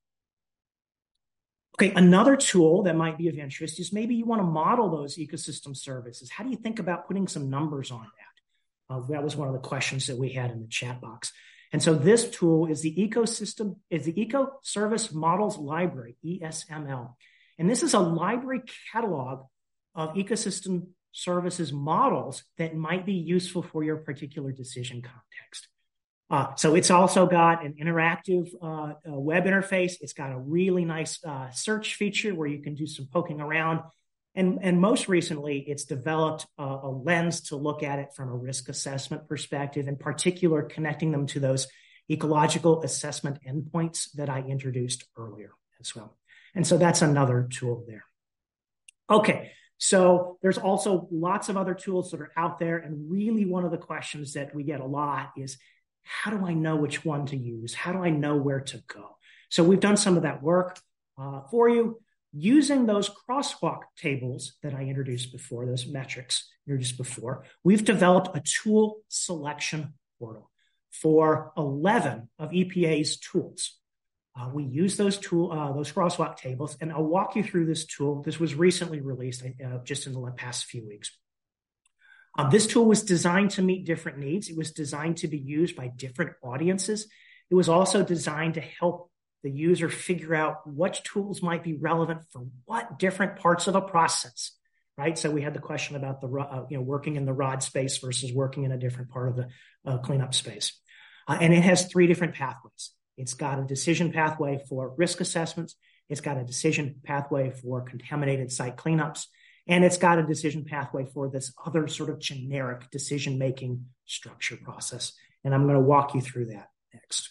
Okay, another tool that might be of interest is maybe you want to model those ecosystem services. How do you think about putting some numbers on that? Uh, that was one of the questions that we had in the chat box. And so this tool is the ecosystem, is the Eco Service Models Library, E S M L. And this is a library catalog of ecosystem services models that might be useful for your particular decision context. Uh, so it's also got an interactive uh, uh, web interface. It's got a really nice uh, search feature where you can do some poking around. And, and most recently, it's developed a, a lens to look at it from a risk assessment perspective, in particular, connecting them to those ecological assessment endpoints that I introduced earlier as well. And so that's another tool there. Okay, so there's also lots of other tools that are out there. And really one of the questions that we get a lot is, how do I know which one to use? How do I know where to go? So we've done some of that work uh, for you. Using those crosswalk tables that I introduced before, those metrics introduced before, we've developed a tool selection portal for eleven of E P A's tools. Uh, we use those tool, uh, those crosswalk tables, and I'll walk you through this tool. This was recently released uh, just in the past few weeks. Um, this tool was designed to meet different needs. It was designed to be used by different audiences. It was also designed to help the user figure out which tools might be relevant for what different parts of a process, right? So we had the question about the, uh, you know, working in the R O D space versus working in a different part of the uh, cleanup space. Uh, and it has three different pathways. It's got a decision pathway for risk assessments. It's got a decision pathway for contaminated site cleanups. And it's got a decision pathway for this other sort of generic decision-making structure process. And I'm going to walk you through that next.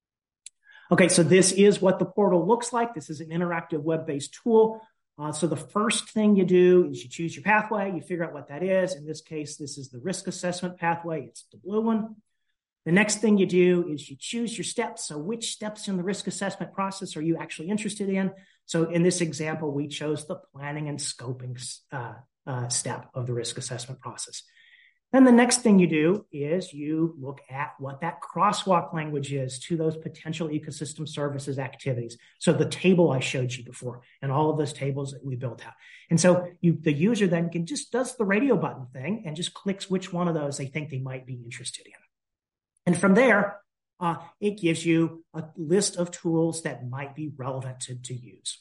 Okay, so this is what the portal looks like. This is an interactive web-based tool. Uh, so the first thing you do is you choose your pathway. You figure out what that is. In this case, this is the risk assessment pathway. It's the blue one. The next thing you do is you choose your steps. So which steps in the risk assessment process are you actually interested in? So in this example, we chose the planning and scoping uh, uh, step of the risk assessment process. Then the next thing you do is you look at what that crosswalk language is to those potential ecosystem services activities. So the table I showed you before and all of those tables that we built out. And so you, the user then can just does the radio button thing and just clicks which one of those they think they might be interested in. And from there, uh, it gives you a list of tools that might be relevant to, to use.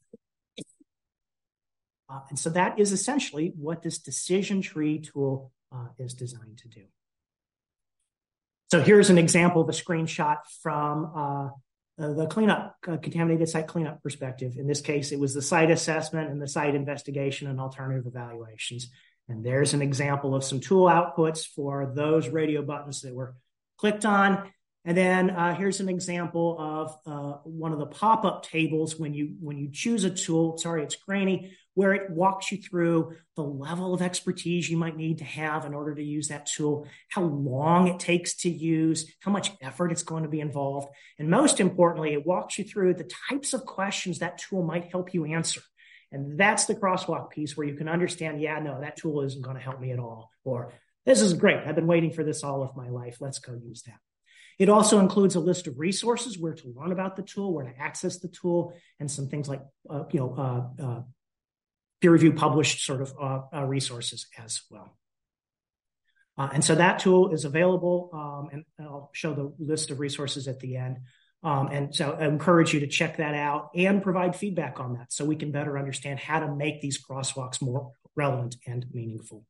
Uh, and so that is essentially what this decision tree tool uh, is designed to do. So here's an example of a screenshot from uh, the cleanup, uh, contaminated site cleanup perspective. In this case, it was the site assessment and the site investigation and alternative evaluations. And there's an example of some tool outputs for those radio buttons that were clicked on. And then uh, here's an example of uh, one of the pop-up tables when you when you choose a tool, sorry, it's grainy, where it walks you through the level of expertise you might need to have in order to use that tool, how long it takes to use, how much effort it's going to be involved. And most importantly, it walks you through the types of questions that tool might help you answer. And that's the crosswalk piece where you can understand, yeah, no, that tool isn't going to help me at all. Or this is great. I've been waiting for this all of my life. Let's go use that. It also includes a list of resources, where to learn about the tool, where to access the tool, and some things like, uh, you know, uh, uh, peer-reviewed published sort of uh, uh, resources as well. Uh, and so that tool is available, um, and I'll show the list of resources at the end. Um, and so I encourage you to check that out and provide feedback on that so we can better understand how to make these crosswalks more relevant and meaningful.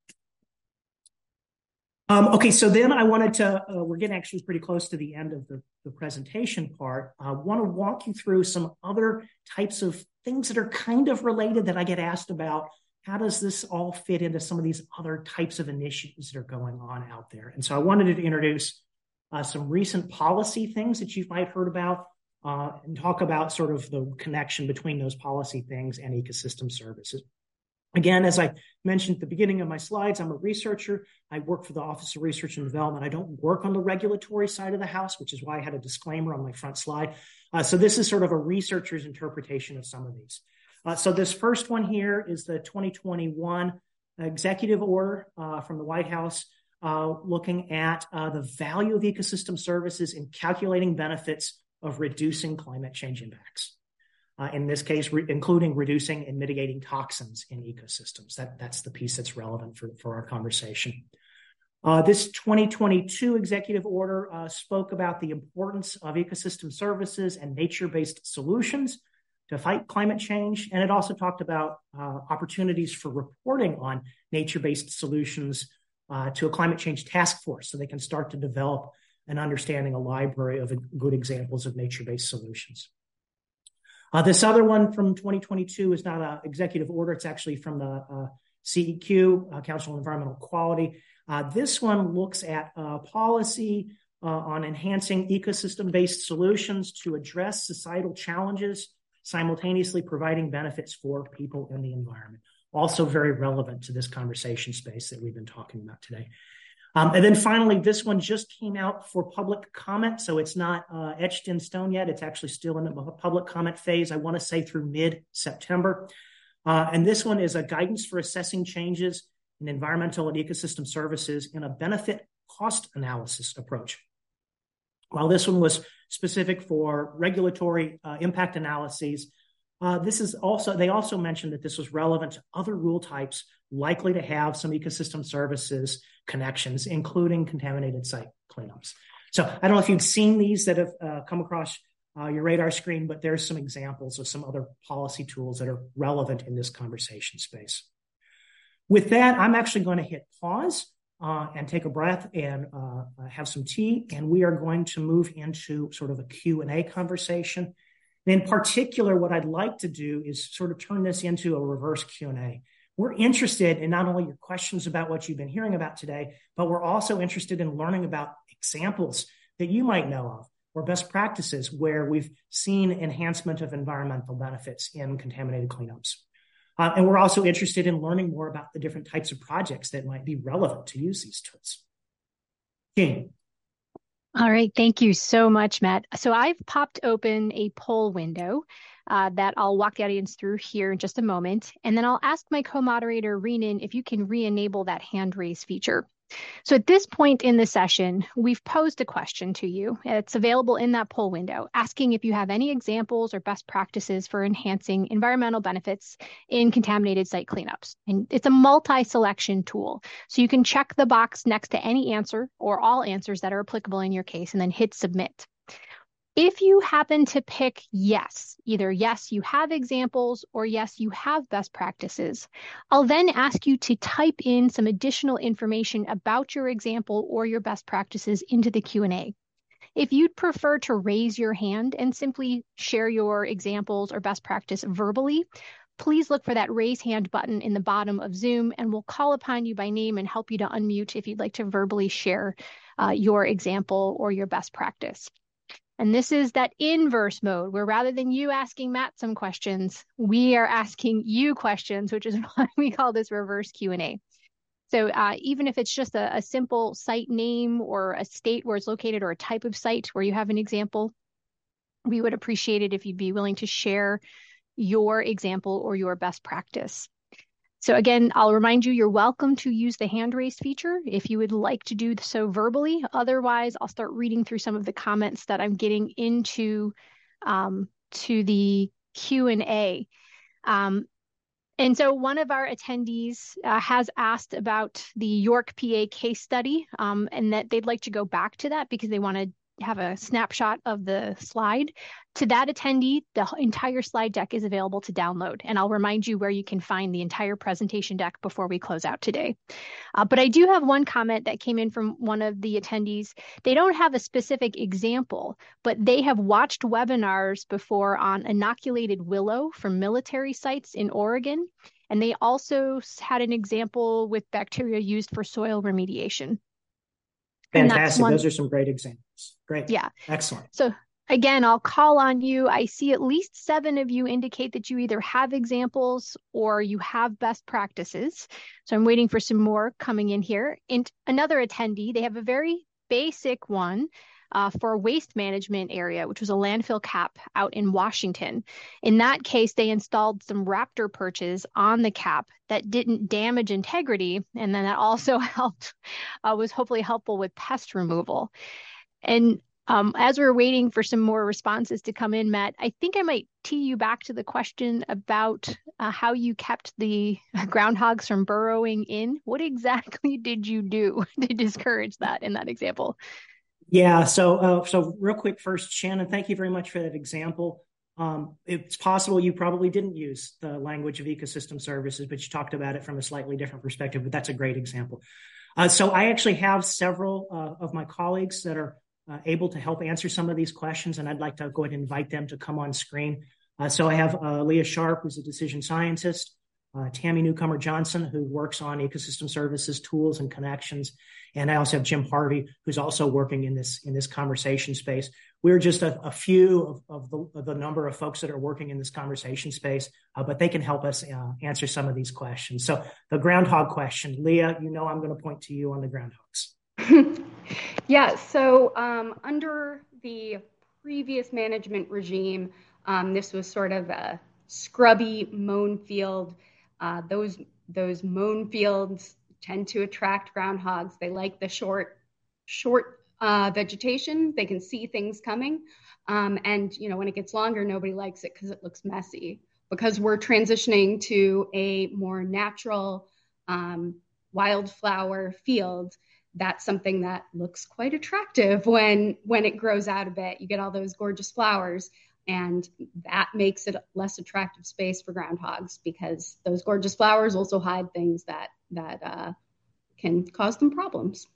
Um, okay, so then I wanted to, uh, we're getting actually pretty close to the end of the, the presentation part. I want to walk you through some other types of things that are kind of related that I get asked about. How does this all fit into some of these other types of initiatives that are going on out there? And so I wanted to introduce uh, some recent policy things that you might have heard about uh, and talk about sort of the connection between those policy things and ecosystem services. Again, as I mentioned at the beginning of my slides, I'm a researcher. I work for the Office of Research and Development. I don't work on the regulatory side of the house, which is why I had a disclaimer on my front slide. Uh, so this is sort of a researcher's interpretation of some of these. Uh, so this first one here is the twenty twenty-one executive order uh, from the White House uh, looking at uh, the value of ecosystem services in calculating benefits of reducing climate change impacts. Uh, in this case, re- including reducing and mitigating toxins in ecosystems. That, that's the piece that's relevant for, for our conversation. Uh, this twenty twenty-two executive order uh, spoke about the importance of ecosystem services and nature-based solutions to fight climate change. And it also talked about uh, opportunities for reporting on nature-based solutions uh, to a climate change task force so they can start to develop an understanding, a library of good examples of nature-based solutions. Uh, this other one from twenty twenty-two is not an executive order. It's actually from the uh, C E Q, uh, Council on Environmental Quality. Uh, this one looks at uh, policy uh, on enhancing ecosystem-based solutions to address societal challenges, simultaneously providing benefits for people and the environment. Also very relevant to this conversation space that we've been talking about today. Um, and then finally, this one just came out for public comment, so it's not uh, etched in stone yet. It's actually still in the public comment phase, I want to say through mid-September. Uh, and this one is a guidance for assessing changes in environmental and ecosystem services in a benefit cost analysis approach. While this one was specific for regulatory uh, impact analyses, uh, this is also, they also mentioned that this was relevant to other rule types likely to have some ecosystem services connections, including contaminated site cleanups. So I don't know if you've seen these that have uh, come across uh, your radar screen, but there's some examples of some other policy tools that are relevant in this conversation space. With that, I'm actually going to hit pause uh, and take a breath and uh, have some tea, and we are going to move into sort of a Q and A conversation. In particular, what I'd like to do is sort of turn this into a reverse Q and A. We're interested in not only your questions about what you've been hearing about today, but we're also interested in learning about examples that you might know of or best practices where we've seen enhancement of environmental benefits in contaminated cleanups. Uh, and we're also interested in learning more about the different types of projects that might be relevant to use these tools. Jean. All right, thank you so much, Matt. So I've popped open a poll window uh, that I'll walk the audience through here in just a moment. And then I'll ask my co-moderator, Renan, if you can re-enable that hand raise feature. So at this point in the session, we've posed a question to you. It's available in that poll window, asking if you have any examples or best practices for enhancing environmental benefits in contaminated site cleanups. And it's a multi-selection tool. So you can check the box next to any answer or all answers that are applicable in your case and then hit submit. If you happen to pick yes, either yes, you have examples, or yes, you have best practices, I'll then ask you to type in some additional information about your example or your best practices into the Q and A. If you'd prefer to raise your hand and simply share your examples or best practice verbally, please look for that raise hand button in the bottom of Zoom, and we'll call upon you by name and help you to unmute if you'd like to verbally share uh, your example or your best practice. And this is that inverse mode where rather than you asking Matt some questions, we are asking you questions, which is why we call this reverse Q and A. So uh, even if it's just a, a simple site name or a state where it's located or a type of site where you have an example, we would appreciate it if you'd be willing to share your example or your best practice. So again, I'll remind you, you're welcome to use the hand raise feature if you would like to do so verbally. Otherwise, I'll start reading through some of the comments that I'm getting into um, to the Q and A. Um, and so one of our attendees uh, has asked about the York P A case study um, and that they'd like to go back to that because they want to have a snapshot of the slide. To that attendee, the entire slide deck is available to download, and I'll remind you where you can find the entire presentation deck before we close out today. Uh, but I do have one comment that came in from one of the attendees. They don't have a specific example, but they have watched webinars before on inoculated willow from military sites in Oregon, and they also had an example with bacteria used for soil remediation. Fantastic. One... Those are some great examples. Great. Yeah. Excellent. So again, I'll call on you. I see at least seven of you indicate that you either have examples or you have best practices. So I'm waiting for some more coming in here. And another attendee, they have a very basic one uh, for a waste management area, which was a landfill cap out in Washington. In that case, they installed some Raptor perches on the cap that didn't damage integrity. And then that also helped, uh, was hopefully helpful with pest removal. And Um, as we're waiting for some more responses to come in, Matt, I think I might tee you back to the question about uh, how you kept the groundhogs from burrowing in. What exactly did you do to discourage that in that example? Yeah, so uh, so real quick first, Shannon, thank you very much for that example. Um, it's possible you probably didn't use the language of ecosystem services, but you talked about it from a slightly different perspective, but that's a great example. Uh, so I actually have several uh, of my colleagues that are Uh, able to help answer some of these questions, and I'd like to go ahead and invite them to come on screen. Uh, so I have uh, Leah Sharp, who's a decision scientist, uh, Tammy Newcomer Johnson, who works on ecosystem services, tools, and connections, and I also have Jim Harvey, who's also working in this in this conversation space. We're just a, a few of, of, the, of the number of folks that are working in this conversation space, uh, but they can help us uh, answer some of these questions. So the groundhog question, Leah, you know I'm going to point to you on the groundhogs. Yeah, so um, under the previous management regime, um, this was sort of a scrubby mown field. Uh, those those mown fields tend to attract groundhogs. They like the short, short uh, vegetation. They can see things coming, um, and you know when it gets longer, nobody likes it because it looks messy. Because we're transitioning to a more natural um, wildflower field. That's something that looks quite attractive when when it grows out a bit. You get all those gorgeous flowers, and that makes it a less attractive space for groundhogs because those gorgeous flowers also hide things that that uh, can cause them problems.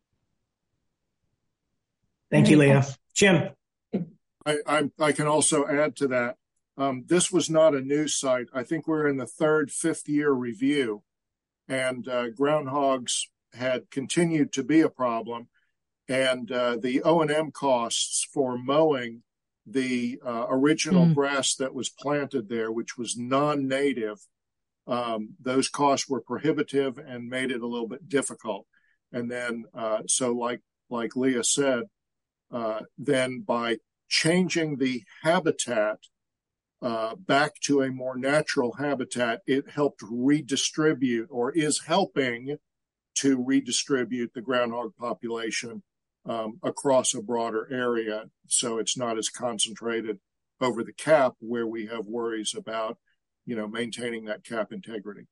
Thank you, Leah. Jim. I, I, I can also add to that. Um, this was not a new site. I think we're in the third, fifth year review, and uh, groundhogs had continued to be a problem, and uh, the O and M costs for mowing the uh, original mm. grass that was planted there, which was non-native, um, those costs were prohibitive and made it a little bit difficult. And then, uh, so like like Leah said, uh, then by changing the habitat uh, back to a more natural habitat, it helped redistribute, or is helping to redistribute the groundhog population um, across a broader area, so it's not as concentrated over the cap where we have worries about, you know, maintaining that cap integrity.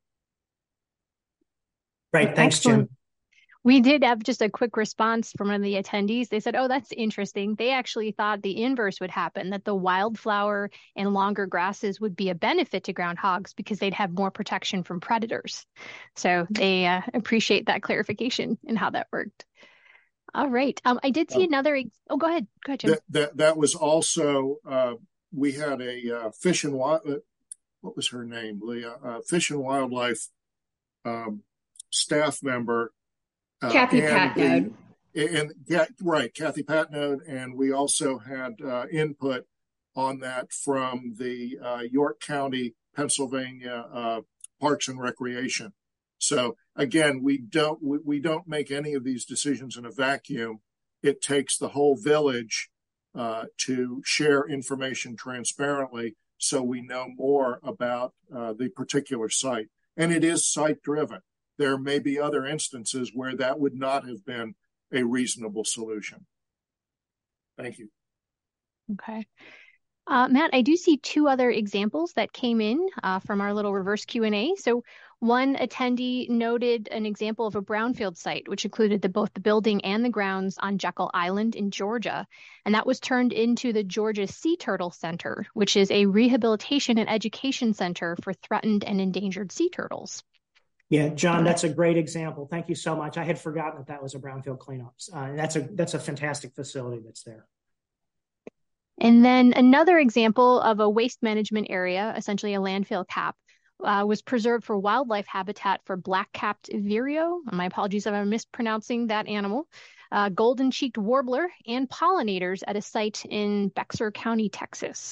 Right. Thanks, Excellent. Jim. We did have just a quick response from one of the attendees. They said, oh, that's interesting. They actually thought the inverse would happen, that the wildflower and longer grasses would be a benefit to groundhogs because they'd have more protection from predators. So they uh, appreciate that clarification and how that worked. All right. Um, I did see um, another. Oh, go ahead. Go ahead, Jim. That, that, that was also, uh, we had a uh, fish and wild, uh, what was her name, Leah? Uh, Fish and Wildlife um, staff member. Uh, Kathy Patnode. And yeah, right, Kathy Patnode, and we also had uh, input on that from the uh, York County, Pennsylvania uh, Parks and Recreation. So again, we don't we, we don't make any of these decisions in a vacuum. It takes the whole village uh, to share information transparently, so we know more about uh, the particular site, and it is site driven. There may be other instances where that would not have been a reasonable solution. Thank you. Okay. Uh, Matt, I do see two other examples that came in uh, from our little reverse Q and A. So one attendee noted an example of a brownfield site, which included the, both the building and the grounds on Jekyll Island in Georgia. And that was turned into the Georgia Sea Turtle Center, which is a rehabilitation and education center for threatened and endangered sea turtles. Yeah, John, that's a great example. Thank you so much. I had forgotten that that was a brownfield cleanup. Uh, that's a that's a fantastic facility that's there. And then another example of a waste management area, essentially a landfill cap, uh, was preserved for wildlife habitat for black-capped vireo. My apologies if I'm mispronouncing that animal. Uh, golden-cheeked warbler and pollinators at a site in Bexar County, Texas.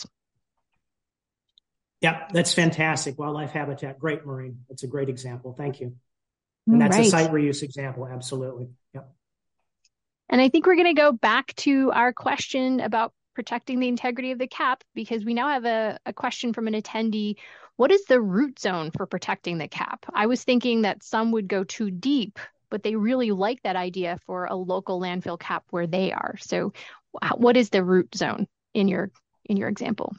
Yeah, that's fantastic. Wildlife habitat, great, Maureen. That's a great example. Thank you. And that's right. a site reuse example. Absolutely. Yep. And I think we're going to go back to our question about protecting the integrity of the cap, because we now have a, a question from an attendee. What is the root zone for protecting the cap? I was thinking that some would go too deep, but they really like that idea for a local landfill cap where they are. So what is the root zone in your in your example?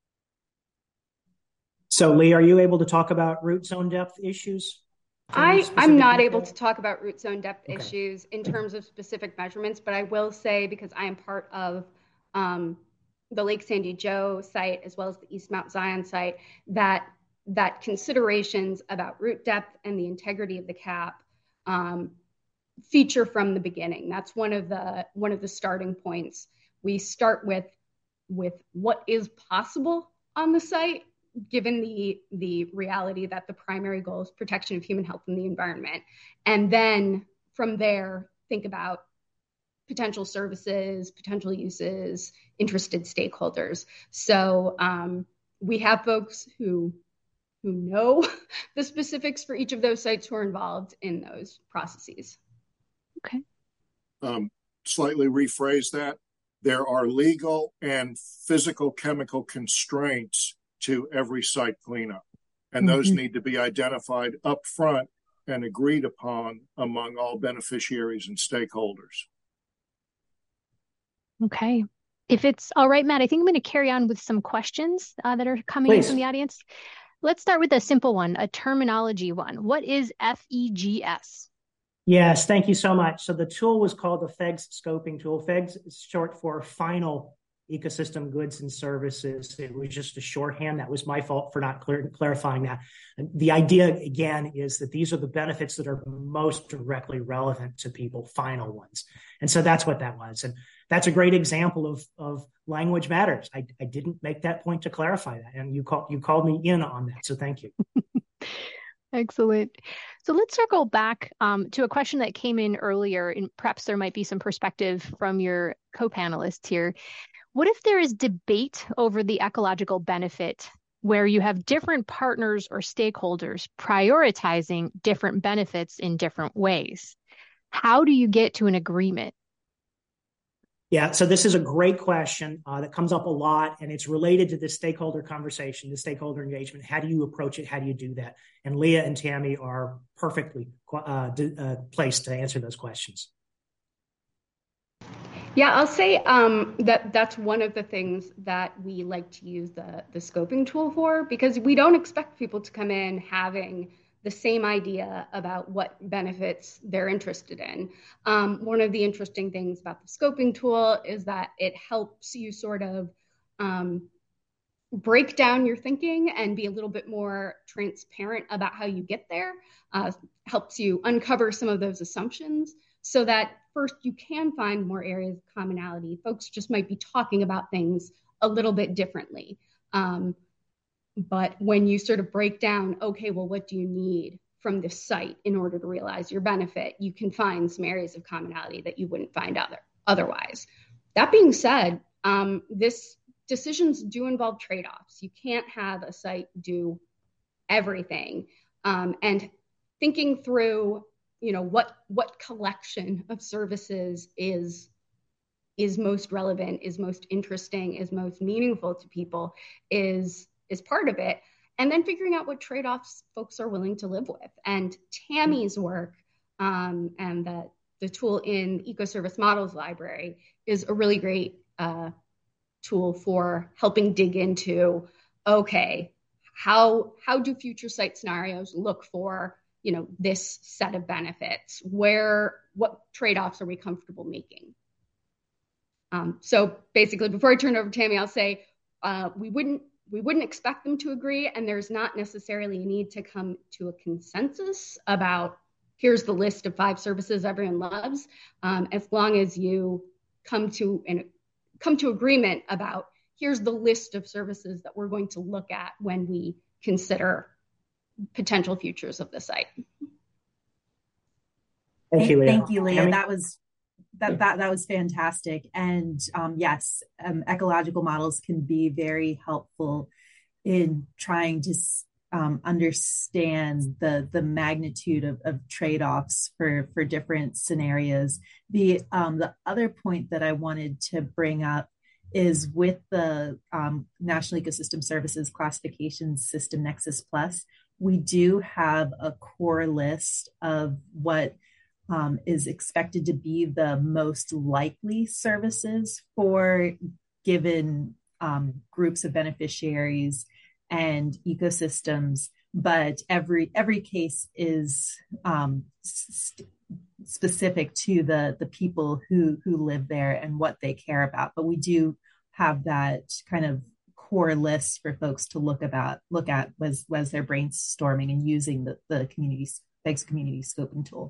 So Lee, are you able to talk about root zone depth issues? I, I'm not able to talk about root zone depth okay. issues in terms of specific measurements, but I will say, because I am part of um, the Lake Sandy Joe site, as well as the East Mount Zion site, that that considerations about root depth and the integrity of the cap um, feature from the beginning. That's one of the one of the starting points. We start with with what is possible on the site, given the the reality that the primary goal is protection of human health and the environment. And then from there, think about potential services, potential uses, interested stakeholders. So um, we have folks who who know the specifics for each of those sites who are involved in those processes. Okay. Um, slightly rephrase that. There are legal and physical chemical constraints to every site cleanup, and those mm-hmm. need to be identified up front and agreed upon among all beneficiaries and stakeholders. Okay. If it's all right, Matt, I think I'm going to carry on with some questions uh, that are coming Please. in from the audience. Let's start with a simple one, a terminology one. What is F E G S? Yes, thank you so much. So the tool was called the FEGS scoping tool. FEGS is short for Final Ecosystem Goods and Services. It was just a shorthand. That was my fault for not clear, clarifying that. And the idea, again, is that these are the benefits that are most directly relevant to people, final ones. And so that's what that was. And that's a great example of, of language matters. I, I didn't make that point to clarify that. And you, call, you called me in on that. So thank you. Excellent. So let's circle back um, to a question that came in earlier, and perhaps there might be some perspective from your co-panelists here. What if there is debate over the ecological benefit where you have different partners or stakeholders prioritizing different benefits in different ways? How do you get to an agreement? Yeah, so this is a great question uh, that comes up a lot, and it's related to the stakeholder conversation, the stakeholder engagement. How do you approach it? How do you do that? And Leah and Tammy are perfectly uh, uh, placed to answer those questions. Yeah, I'll say um, that that's one of the things that we like to use the, the scoping tool for, because we don't expect people to come in having the same idea about what benefits they're interested in. Um, one of the interesting things about the scoping tool is that it helps you sort of um, break down your thinking and be a little bit more transparent about how you get there, uh, helps you uncover some of those assumptions so that first you can find more areas of commonality. Folks just might be talking about things a little bit differently. Um, But when you sort of break down, okay, well, what do you need from this site in order to realize your benefit, you can find some areas of commonality that you wouldn't find other otherwise. That being said, um, this decisions do involve trade-offs. You can't have a site do everything. Um, and thinking through, you know, what what collection of services is is most relevant, is most interesting, is most meaningful to people is is part of it. And then figuring out what trade-offs folks are willing to live with. And Tammy's work um, and the, the tool in the Ecoservice Models Library is a really great uh, tool for helping dig into, okay, how how do future site scenarios look for, you know, this set of benefits? Where, what trade-offs are we comfortable making? Um, so basically, before I turn it over to Tammy, I'll say uh, we wouldn't we wouldn't expect them to agree, and there's not necessarily a need to come to a consensus about here's the list of five services everyone loves, um, as long as you come to an come to agreement about here's the list of services that we're going to look at when we consider potential futures of the site. Thank you, Leah. Thank you, Leah. Tammy? That was that that that was fantastic. And um, yes, um, ecological models can be very helpful in trying to um, understand the the magnitude of, of trade-offs for for different scenarios. The um, the other point that I wanted to bring up is with the um, National Ecosystem Services Classification System Nexus Plus, we do have a core list of what um, is expected to be the most likely services for given um, groups of beneficiaries and ecosystems, but every every case is um, st- specific to the the people who who live there and what they care about. But we do have that kind of core list for folks to look about look at as as they're brainstorming and using the the community Begs community scoping tool.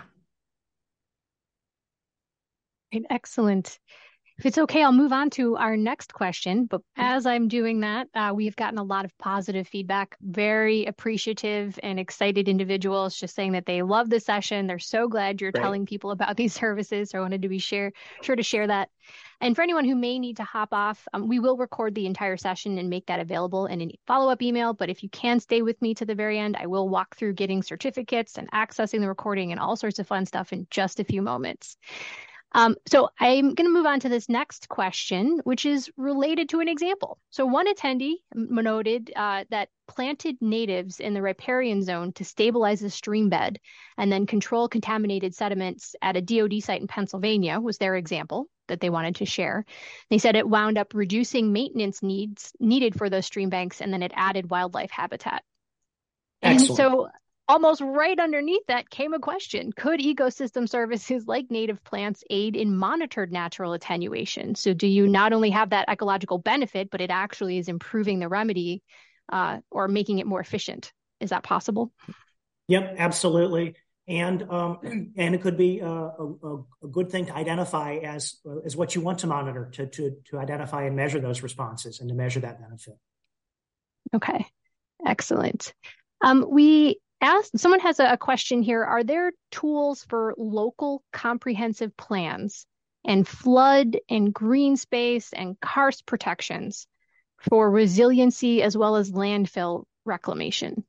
Excellent. If it's okay, I'll move on to our next question. But as I'm doing that, uh, we've gotten a lot of positive feedback, very appreciative and excited individuals just saying that they love the session. They're so glad you're Great. telling people about these services. So I wanted to be share, sure to share that. And for anyone who may need to hop off, um, we will record the entire session and make that available in a follow-up email. But if you can stay with me to the very end, I will walk through getting certificates and accessing the recording and all sorts of fun stuff in just a few moments. Um, so I'm going to move on to this next question, which is related to an example. So one attendee noted uh, that planted natives in the riparian zone to stabilize the stream bed and then control contaminated sediments at a D O D site in Pennsylvania was their example that they wanted to share. They said it wound up reducing maintenance needs needed for those stream banks, and then it added wildlife habitat. Excellent. And so almost right underneath that came a question. Could ecosystem services like native plants aid in monitored natural attenuation? So do you not only have that ecological benefit, but it actually is improving the remedy uh, or making it more efficient? Is that possible? Yep, absolutely. And um, and it could be a, a, a good thing to identify as as what you want to monitor, to, to, to identify and measure those responses and to measure that benefit. Okay, excellent. Um, we Ask, someone has a, a question here. Are there tools for local comprehensive plans and flood and green space and karst protections for resiliency as well as landfill reclamation?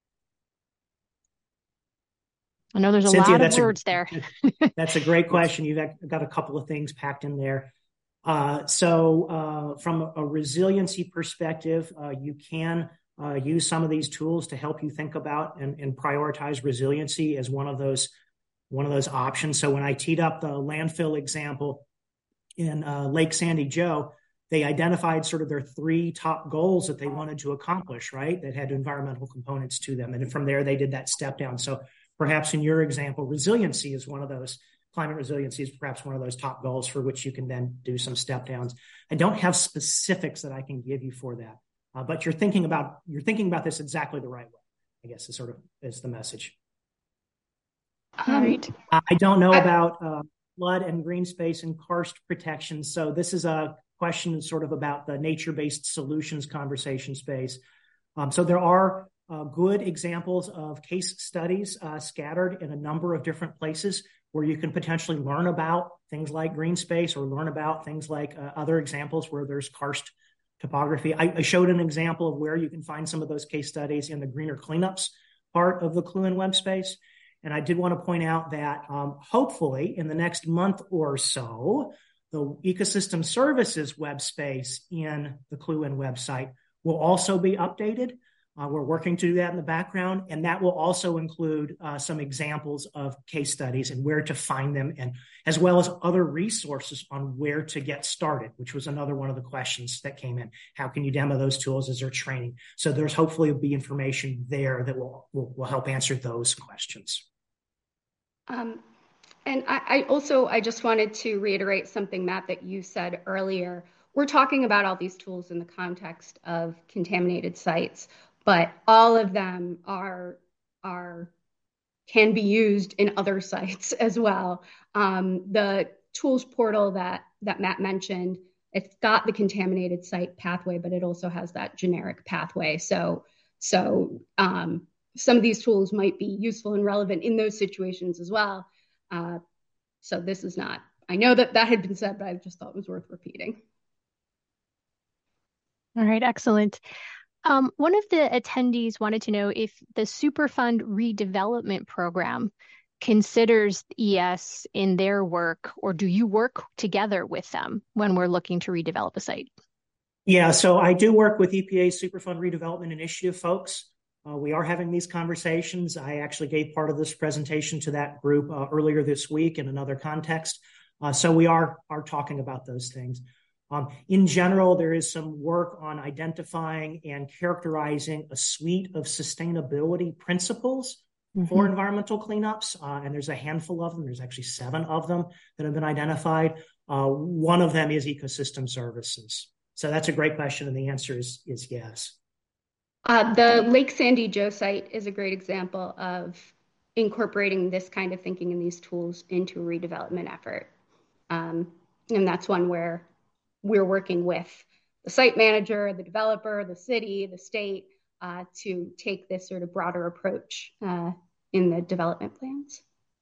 I know there's a Cynthia, lot of words a, there. That's a great question. You've got a couple of things packed in there. Uh, so uh, from a resiliency perspective, uh, you can Uh, use some of these tools to help you think about and, and prioritize resiliency as one of those one of those options. So when I teed up the landfill example in uh, Lake Sandy Joe, they identified sort of their three top goals that they wanted to accomplish, right? That had environmental components to them. And from there, they did that step down. So perhaps in your example, resiliency is one of those. Climate resiliency is perhaps one of those top goals for which you can then do some step downs. I don't have specifics that I can give you for that. Uh, but you're thinking about you're thinking about this exactly the right way, I guess, is sort of is the message. All right. Um, I don't know about uh, flood and green space and karst protection. So this is a question sort of about the nature-based solutions conversation space. Um, so there are uh, good examples of case studies uh, scattered in a number of different places where you can potentially learn about things like green space or learn about things like uh, other examples where there's karst topography. I, I showed an example of where you can find some of those case studies in the greener cleanups part of the Cluin web space. And I did want to point out that um, hopefully in the next month or so, the ecosystem services web space in the Cluin website will also be updated. Uh, we're working to do that in the background, and that will also include uh, some examples of case studies and where to find them, and as well as other resources on where to get started, which was another one of the questions that came in. How can you demo those tools? Is there training? So there's hopefully will be information there that will, will, will help answer those questions. Um, and I, I also, I just wanted to reiterate something, Matt, that you said earlier. We're talking about all these tools in the context of contaminated sites, but all of them are, are can be used in other sites as well. Um, the tools portal that, that Matt mentioned, it's got the contaminated site pathway, but it also has that generic pathway. So, so um, some of these tools might be useful and relevant in those situations as well. Uh, so this is not, I know that that had been said, but I just thought it was worth repeating. All right, excellent. Um, one of the attendees wanted to know if the Superfund redevelopment program considers E S in their work, or do you work together with them when we're looking to redevelop a site? Yeah, so I do work with E P A's Superfund Redevelopment Initiative folks. Uh, we are having these conversations. I actually gave part of this presentation to that group uh, earlier this week in another context. Uh, so we are, are talking about those things. Um, in general, there is some work on identifying and characterizing a suite of sustainability principles mm-hmm. for environmental cleanups, uh, and there's a handful of them. There's actually seven of them that have been identified. Uh, one of them is ecosystem services. So that's a great question, and the answer is, is yes. Uh, the Lake Sandy Joe site is a great example of incorporating this kind of thinking and these tools into a redevelopment effort. Um, and that's one where we're working with the site manager, the developer, the city, the state, uh, to take this sort of broader approach uh, in the development plans.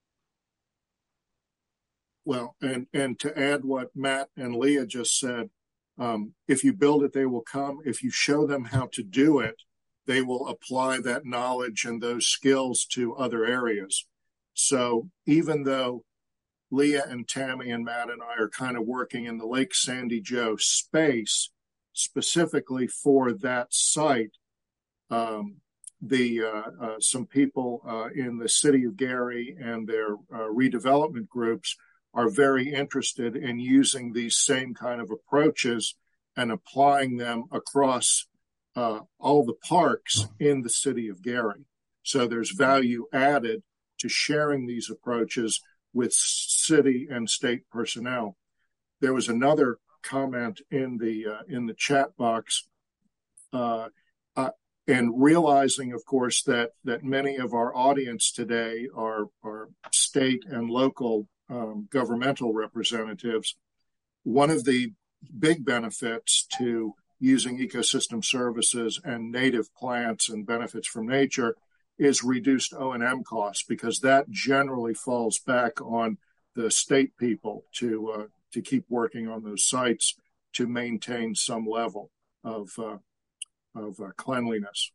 Well, and, and to add what Matt and Leah just said, um, if you build it, they will come. If you show them how to do it, they will apply that knowledge and those skills to other areas. So even though Leah and Tammy and Matt and I are kind of working in the Lake Sandy Joe space specifically for that site, um, the uh, uh, some people uh, in the city of Gary and their uh, redevelopment groups are very interested in using these same kind of approaches and applying them across uh, all the parks in the city of Gary. So there's value added to sharing these approaches with city and state personnel. There was another comment in the uh, in the chat box, uh, uh, and realizing, of course, that that many of our audience today are are state and local um, governmental representatives. One of the big benefits to using ecosystem services and native plants and benefits from nature is reduced O and M costs, because that generally falls back on the state people to uh, to keep working on those sites to maintain some level of uh, of uh, cleanliness.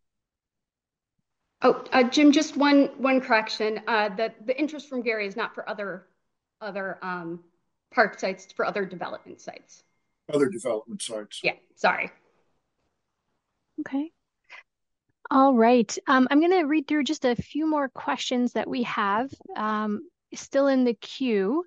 Oh, uh, Jim, just one one correction. Uh, the the interest from Gary is not for other other um, park sites; it's for other development sites. Other development sites. Yeah, sorry. Okay. All right. Um, I'm going to read through just a few more questions that we have um, still in the queue.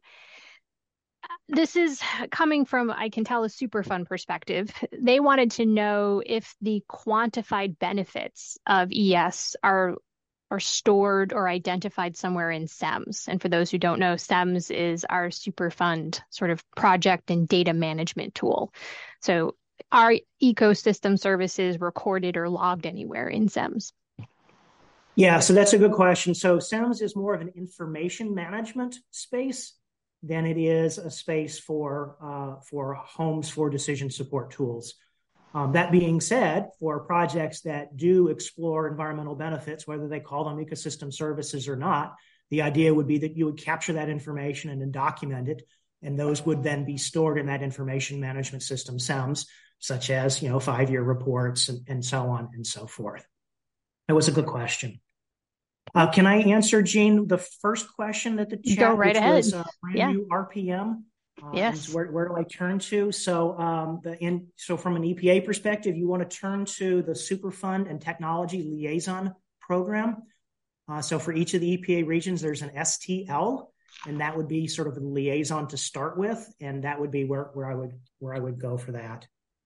This is coming from, I can tell, a Superfund perspective. They wanted to know if the quantified benefits of E S are are stored or identified somewhere in SEMS. And for those who don't know, SEMS is our Superfund sort of project and data management tool. So are ecosystem services recorded or logged anywhere in SEMS? Yeah, so that's a good question. So SEMS is more of an information management space than it is a space for uh, for homes for decision support tools. Um, that being said, for projects that do explore environmental benefits, whether they call them ecosystem services or not, the idea would be that you would capture that information and then document it, and those would then be stored in that information management system, SEMS, such as, you know, five-year reports and, and so on and so forth. That was a good question. Uh, can I answer, Jean, the first question that the chat, Go right which ahead. was uh, brand yeah. new R P M? Uh, Yes. and where, where do I turn to? So, um, the in, so from an E P A perspective, you want to turn to the Superfund and Technology Liaison Program. Uh, so for each of the E P A regions, there's an S T L, and that would be sort of the liaison to start with, and that would be where, where I would where I would go for that.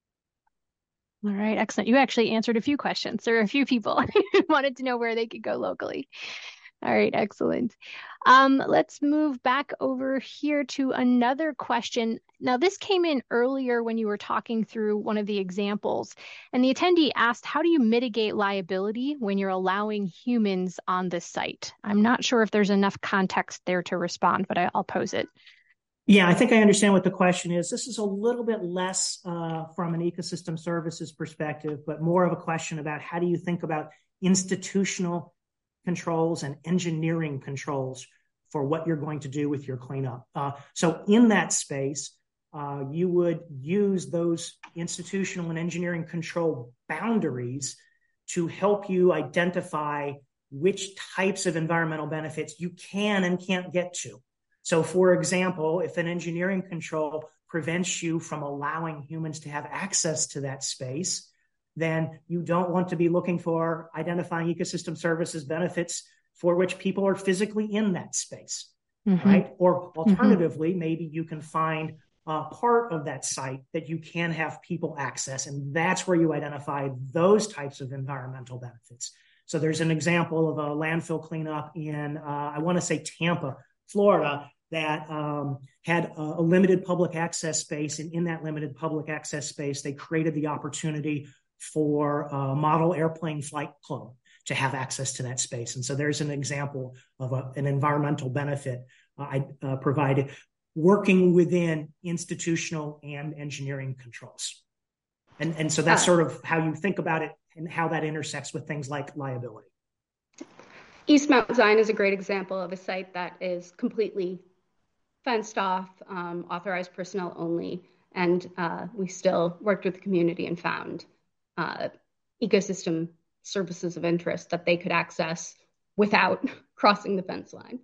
All right, excellent. You actually answered a few questions. There are a few people who wanted to know where they could go locally. All right, excellent. Um, let's move back over here to another question. Now, this came in earlier when you were talking through one of the examples, and the attendee asked, how do you mitigate liability when you're allowing humans on this site? I'm not sure if there's enough context there to respond, but I, I'll pose it. Yeah, I think I understand what the question is. This is a little bit less uh, from an ecosystem services perspective, but more of a question about how do you think about institutional controls and engineering controls for what you're going to do with your cleanup. Uh, so in that space, uh, you would use those institutional and engineering control boundaries to help you identify which types of environmental benefits you can and can't get to. So for example, if an engineering control prevents you from allowing humans to have access to that space, then you don't want to be looking for identifying ecosystem services benefits for which people are physically in that space, mm-hmm. right? Or alternatively, mm-hmm. maybe you can find a part of that site that you can have people access, and that's where you identify those types of environmental benefits. So there's an example of a landfill cleanup in, uh, I want to say Tampa, Florida, that um, had a, a limited public access space, and in that limited public access space, they created the opportunity for a model airplane flight club to have access to that space. And so there's an example of a, an environmental benefit uh, I uh, provided working within institutional and engineering controls. And, and so that's sort of how you think about it and how that intersects with things like liability. East Mount Zion is a great example of a site that is completely fenced off, um, authorized personnel only, and uh, we still worked with the community and found uh, ecosystem services of interest that they could access without crossing the fence line.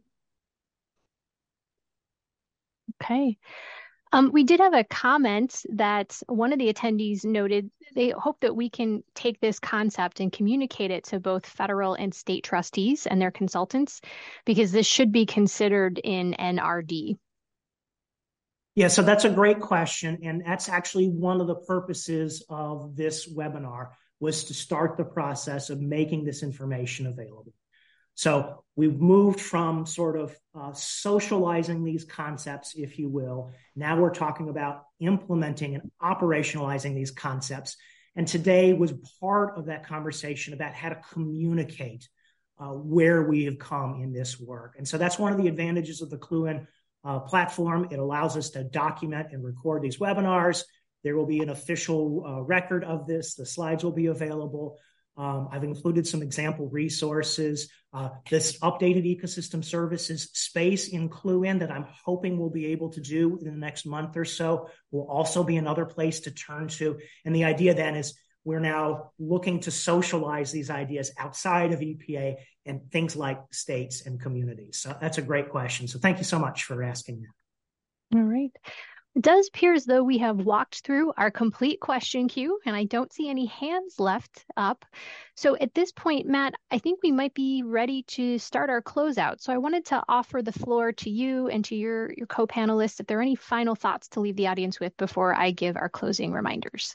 Okay. Um, we did have a comment that one of the attendees noted they hope that we can take this concept and communicate it to both federal and state trustees and their consultants, because this should be considered in N R D. Yeah, so that's a great question. And that's actually one of the purposes of this webinar, was to start the process of making this information available. So we've moved from sort of uh, socializing these concepts, if you will. Now we're talking about implementing and operationalizing these concepts. And today was part of that conversation about how to communicate uh, where we have come in this work. And so that's one of the advantages of the Cluen uh, platform. It allows us to document and record these webinars. There will be an official uh, record of this. The slides will be available. Um, I've included some example resources. Uh, this updated ecosystem services space in Cluen that I'm hoping we'll be able to do in the next month or so will also be another place to turn to. And the idea then is we're now looking to socialize these ideas outside of E P A and things like states and communities. So that's a great question. So thank you so much for asking that. All right. It does appear as though we have walked through our complete question queue, and I don't see any hands left up. So at this point, Matt, I think we might be ready to start our closeout. So I wanted to offer the floor to you and to your, your co-panelists if there are any final thoughts to leave the audience with before I give our closing reminders.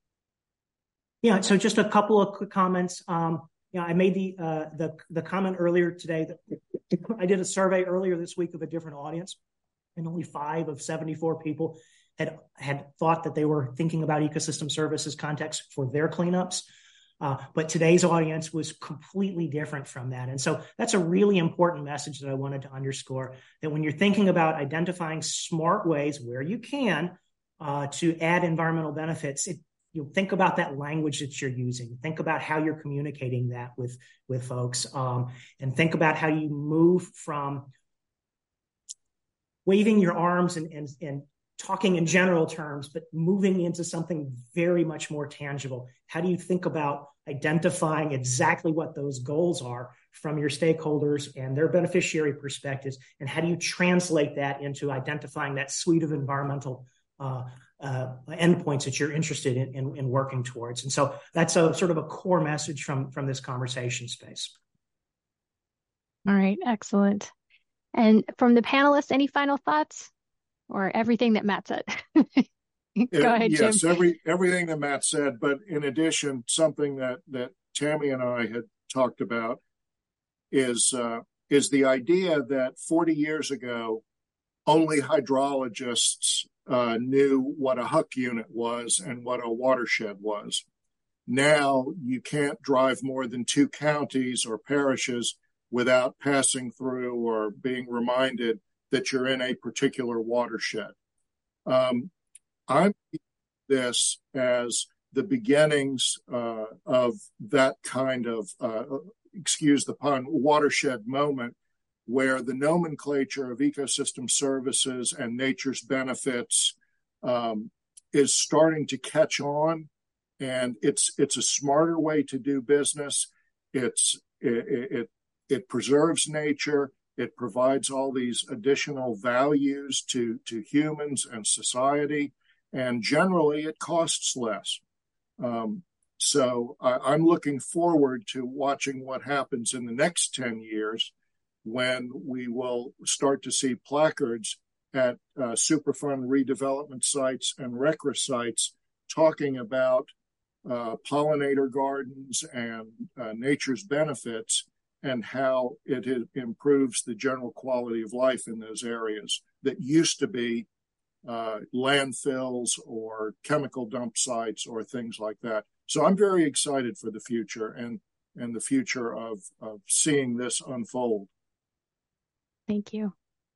Yeah, so just a couple of quick comments. Um, yeah, I made the, uh, the, the comment earlier today that I did a survey earlier this week of a different audience, and only five of seventy-four people had had thought that they were thinking about ecosystem services context for their cleanups. Uh, but today's audience was completely different from that. And so that's a really important message that I wanted to underscore, that when you're thinking about identifying smart ways where you can uh, to add environmental benefits, it, you think about that language that you're using. Think about how you're communicating that with, with folks, um, and think about how you move from waving your arms and, and, and talking in general terms, but moving into something very much more tangible. How do you think about identifying exactly what those goals are from your stakeholders and their beneficiary perspectives, and how do you translate that into identifying that suite of environmental uh, uh, endpoints that you're interested in, in, in working towards. And so that's a sort of a core message from, from this conversation space. All right, excellent. And from the panelists, any final thoughts or everything that Matt said? Go ahead, Jim. Yes, every, everything that Matt said, but in addition, something that, that Tammy and I had talked about is, uh, is the idea that forty years ago, only hydrologists uh, knew what a H U C unit was and what a watershed was. Now you can't drive more than two counties or parishes without passing through or being reminded that you're in a particular watershed. Um, I'm this as the beginnings uh, of that kind of, uh, excuse the pun, watershed moment, where the nomenclature of ecosystem services and nature's benefits um, is starting to catch on, and it's it's a smarter way to do business. It's it it, it preserves nature. It provides all these additional values to to humans and society, and generally it costs less. Um, so I, I'm looking forward to watching what happens in the next ten years, when we will start to see placards at uh, Superfund redevelopment sites and RCRA sites talking about uh, pollinator gardens and uh, nature's benefits and how it, it improves the general quality of life in those areas that used to be uh, landfills or chemical dump sites or things like that. So I'm very excited for the future and, and the future of, of seeing this unfold. Thank you.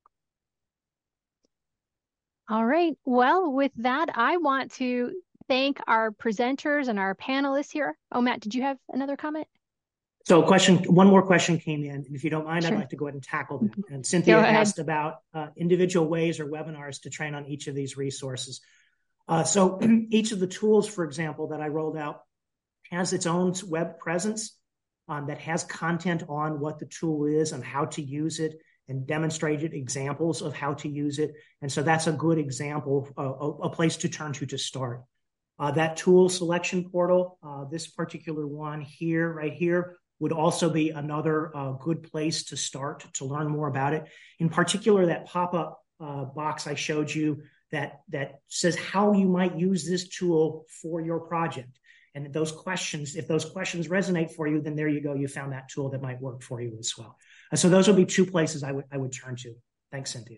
All right. Well, with that, I want to thank our presenters and our panelists here. Oh, Matt, did you have another comment? So a question, one more question came in, and if you don't mind, Sure. I'd like to go ahead and tackle that. And Cynthia Go ahead. asked about uh, individual ways or webinars to train on each of these resources. Uh, so each of the tools, for example, that I rolled out has its own web presence um, that has content on what the tool is and how to use it, and demonstrated examples of how to use it. And so that's a good example, uh, a place to turn to to start. Uh, that tool selection portal, uh, this particular one here, right here, would also be another uh, good place to start to learn more about it. In particular, that pop-up uh, box I showed you that, that says how you might use this tool for your project. And those questions, if those questions resonate for you, then there you go. You found that tool that might work for you as well. Uh, so those would be two places I would I would turn to. Thanks, Cynthia.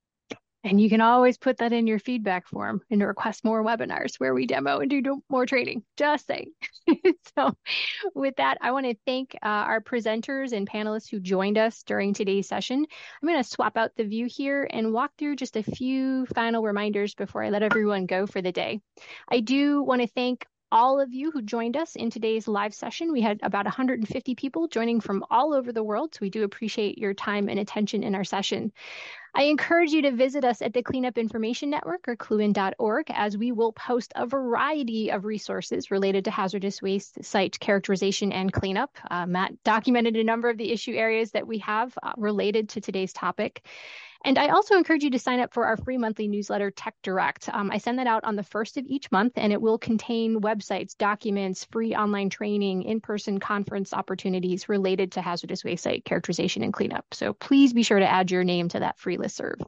And you can always put that in your feedback form and request more webinars where we demo and do more training. Just saying. So with that, I want to thank uh, our presenters and panelists who joined us during today's session. I'm going to swap out the view here and walk through just a few final reminders before I let everyone go for the day. I do want to thank all of you who joined us in today's live session. We had about one hundred fifty people joining from all over the world, so we do appreciate your time and attention in our session. I encourage you to visit us at the Cleanup Information Network, or C L U N dot org, as we will post a variety of resources related to hazardous waste site characterization and cleanup. Uh, Matt documented a number of the issue areas that we have uh, related to today's topic. And I also encourage you to sign up for our free monthly newsletter, Tech Direct. Um, I send that out on the first of each month, and it will contain websites, documents, free online training, in-person conference opportunities related to hazardous waste site characterization and cleanup. So please be sure to add your name to that free listserv.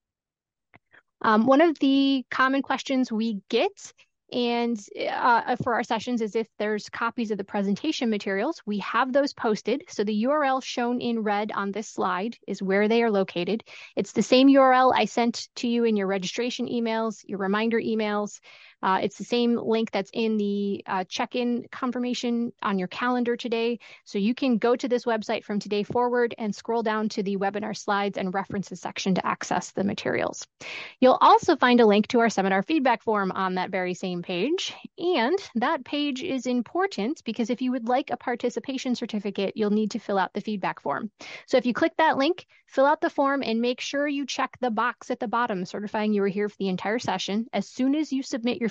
Um, one of the common questions we get and uh, for our sessions is if there's copies of the presentation materials. We have those posted. So the U R L shown in red on this slide is where they are located. It's the same U R L I sent to you in your registration emails, your reminder emails. Uh, it's the same link that's in the uh, check-in confirmation on your calendar today. So you can go to this website from today forward and scroll down to the webinar slides and references section to access the materials. You'll also find a link to our seminar feedback form on that very same page. And that page is important because if you would like a participation certificate, you'll need to fill out the feedback form. So if you click that link, fill out the form and make sure you check the box at the bottom certifying you were here for the entire session. As soon as you submit your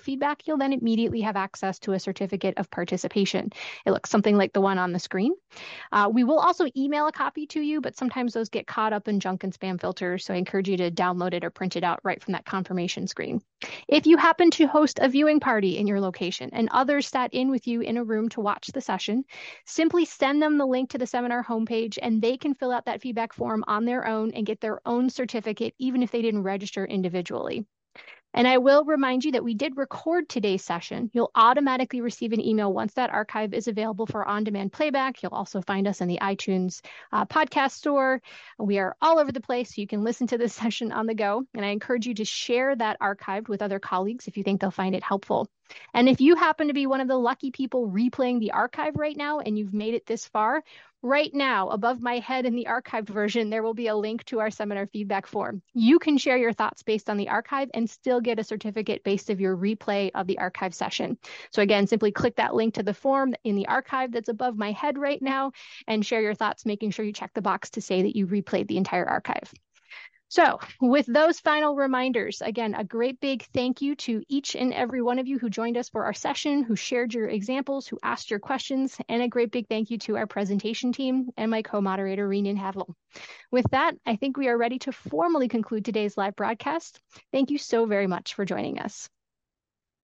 feedback, you'll then immediately have access to a certificate of participation. It looks something like the one on the screen. Uh, we will also email a copy to you, but sometimes those get caught up in junk and spam filters, so I encourage you to download it or print it out right from that confirmation screen. If you happen to host a viewing party in your location and others sat in with you in a room to watch the session, simply send them the link to the seminar homepage and they can fill out that feedback form on their own and get their own certificate, even if they didn't register individually. And I will remind you that we did record today's session. You'll automatically receive an email once that archive is available for on-demand playback. You'll also find us in the iTunes uh, podcast store. We are all over the place, so you can listen to this session on the go. And I encourage you to share that archive with other colleagues if you think they'll find it helpful. And if you happen to be one of the lucky people replaying the archive right now and you've made it this far, right now, above my head in the archived version, there will be a link to our seminar feedback form. You can share your thoughts based on the archive and still get a certificate based of your replay of the archive session. So again, simply click that link to the form in the archive that's above my head right now and share your thoughts, making sure you check the box to say that you replayed the entire archive. So with those final reminders, again, a great big thank you to each and every one of you who joined us for our session, who shared your examples, who asked your questions, and a great big thank you to our presentation team and my co-moderator, Reenan Hadlel. With that, I think we are ready to formally conclude today's live broadcast. Thank you so very much for joining us.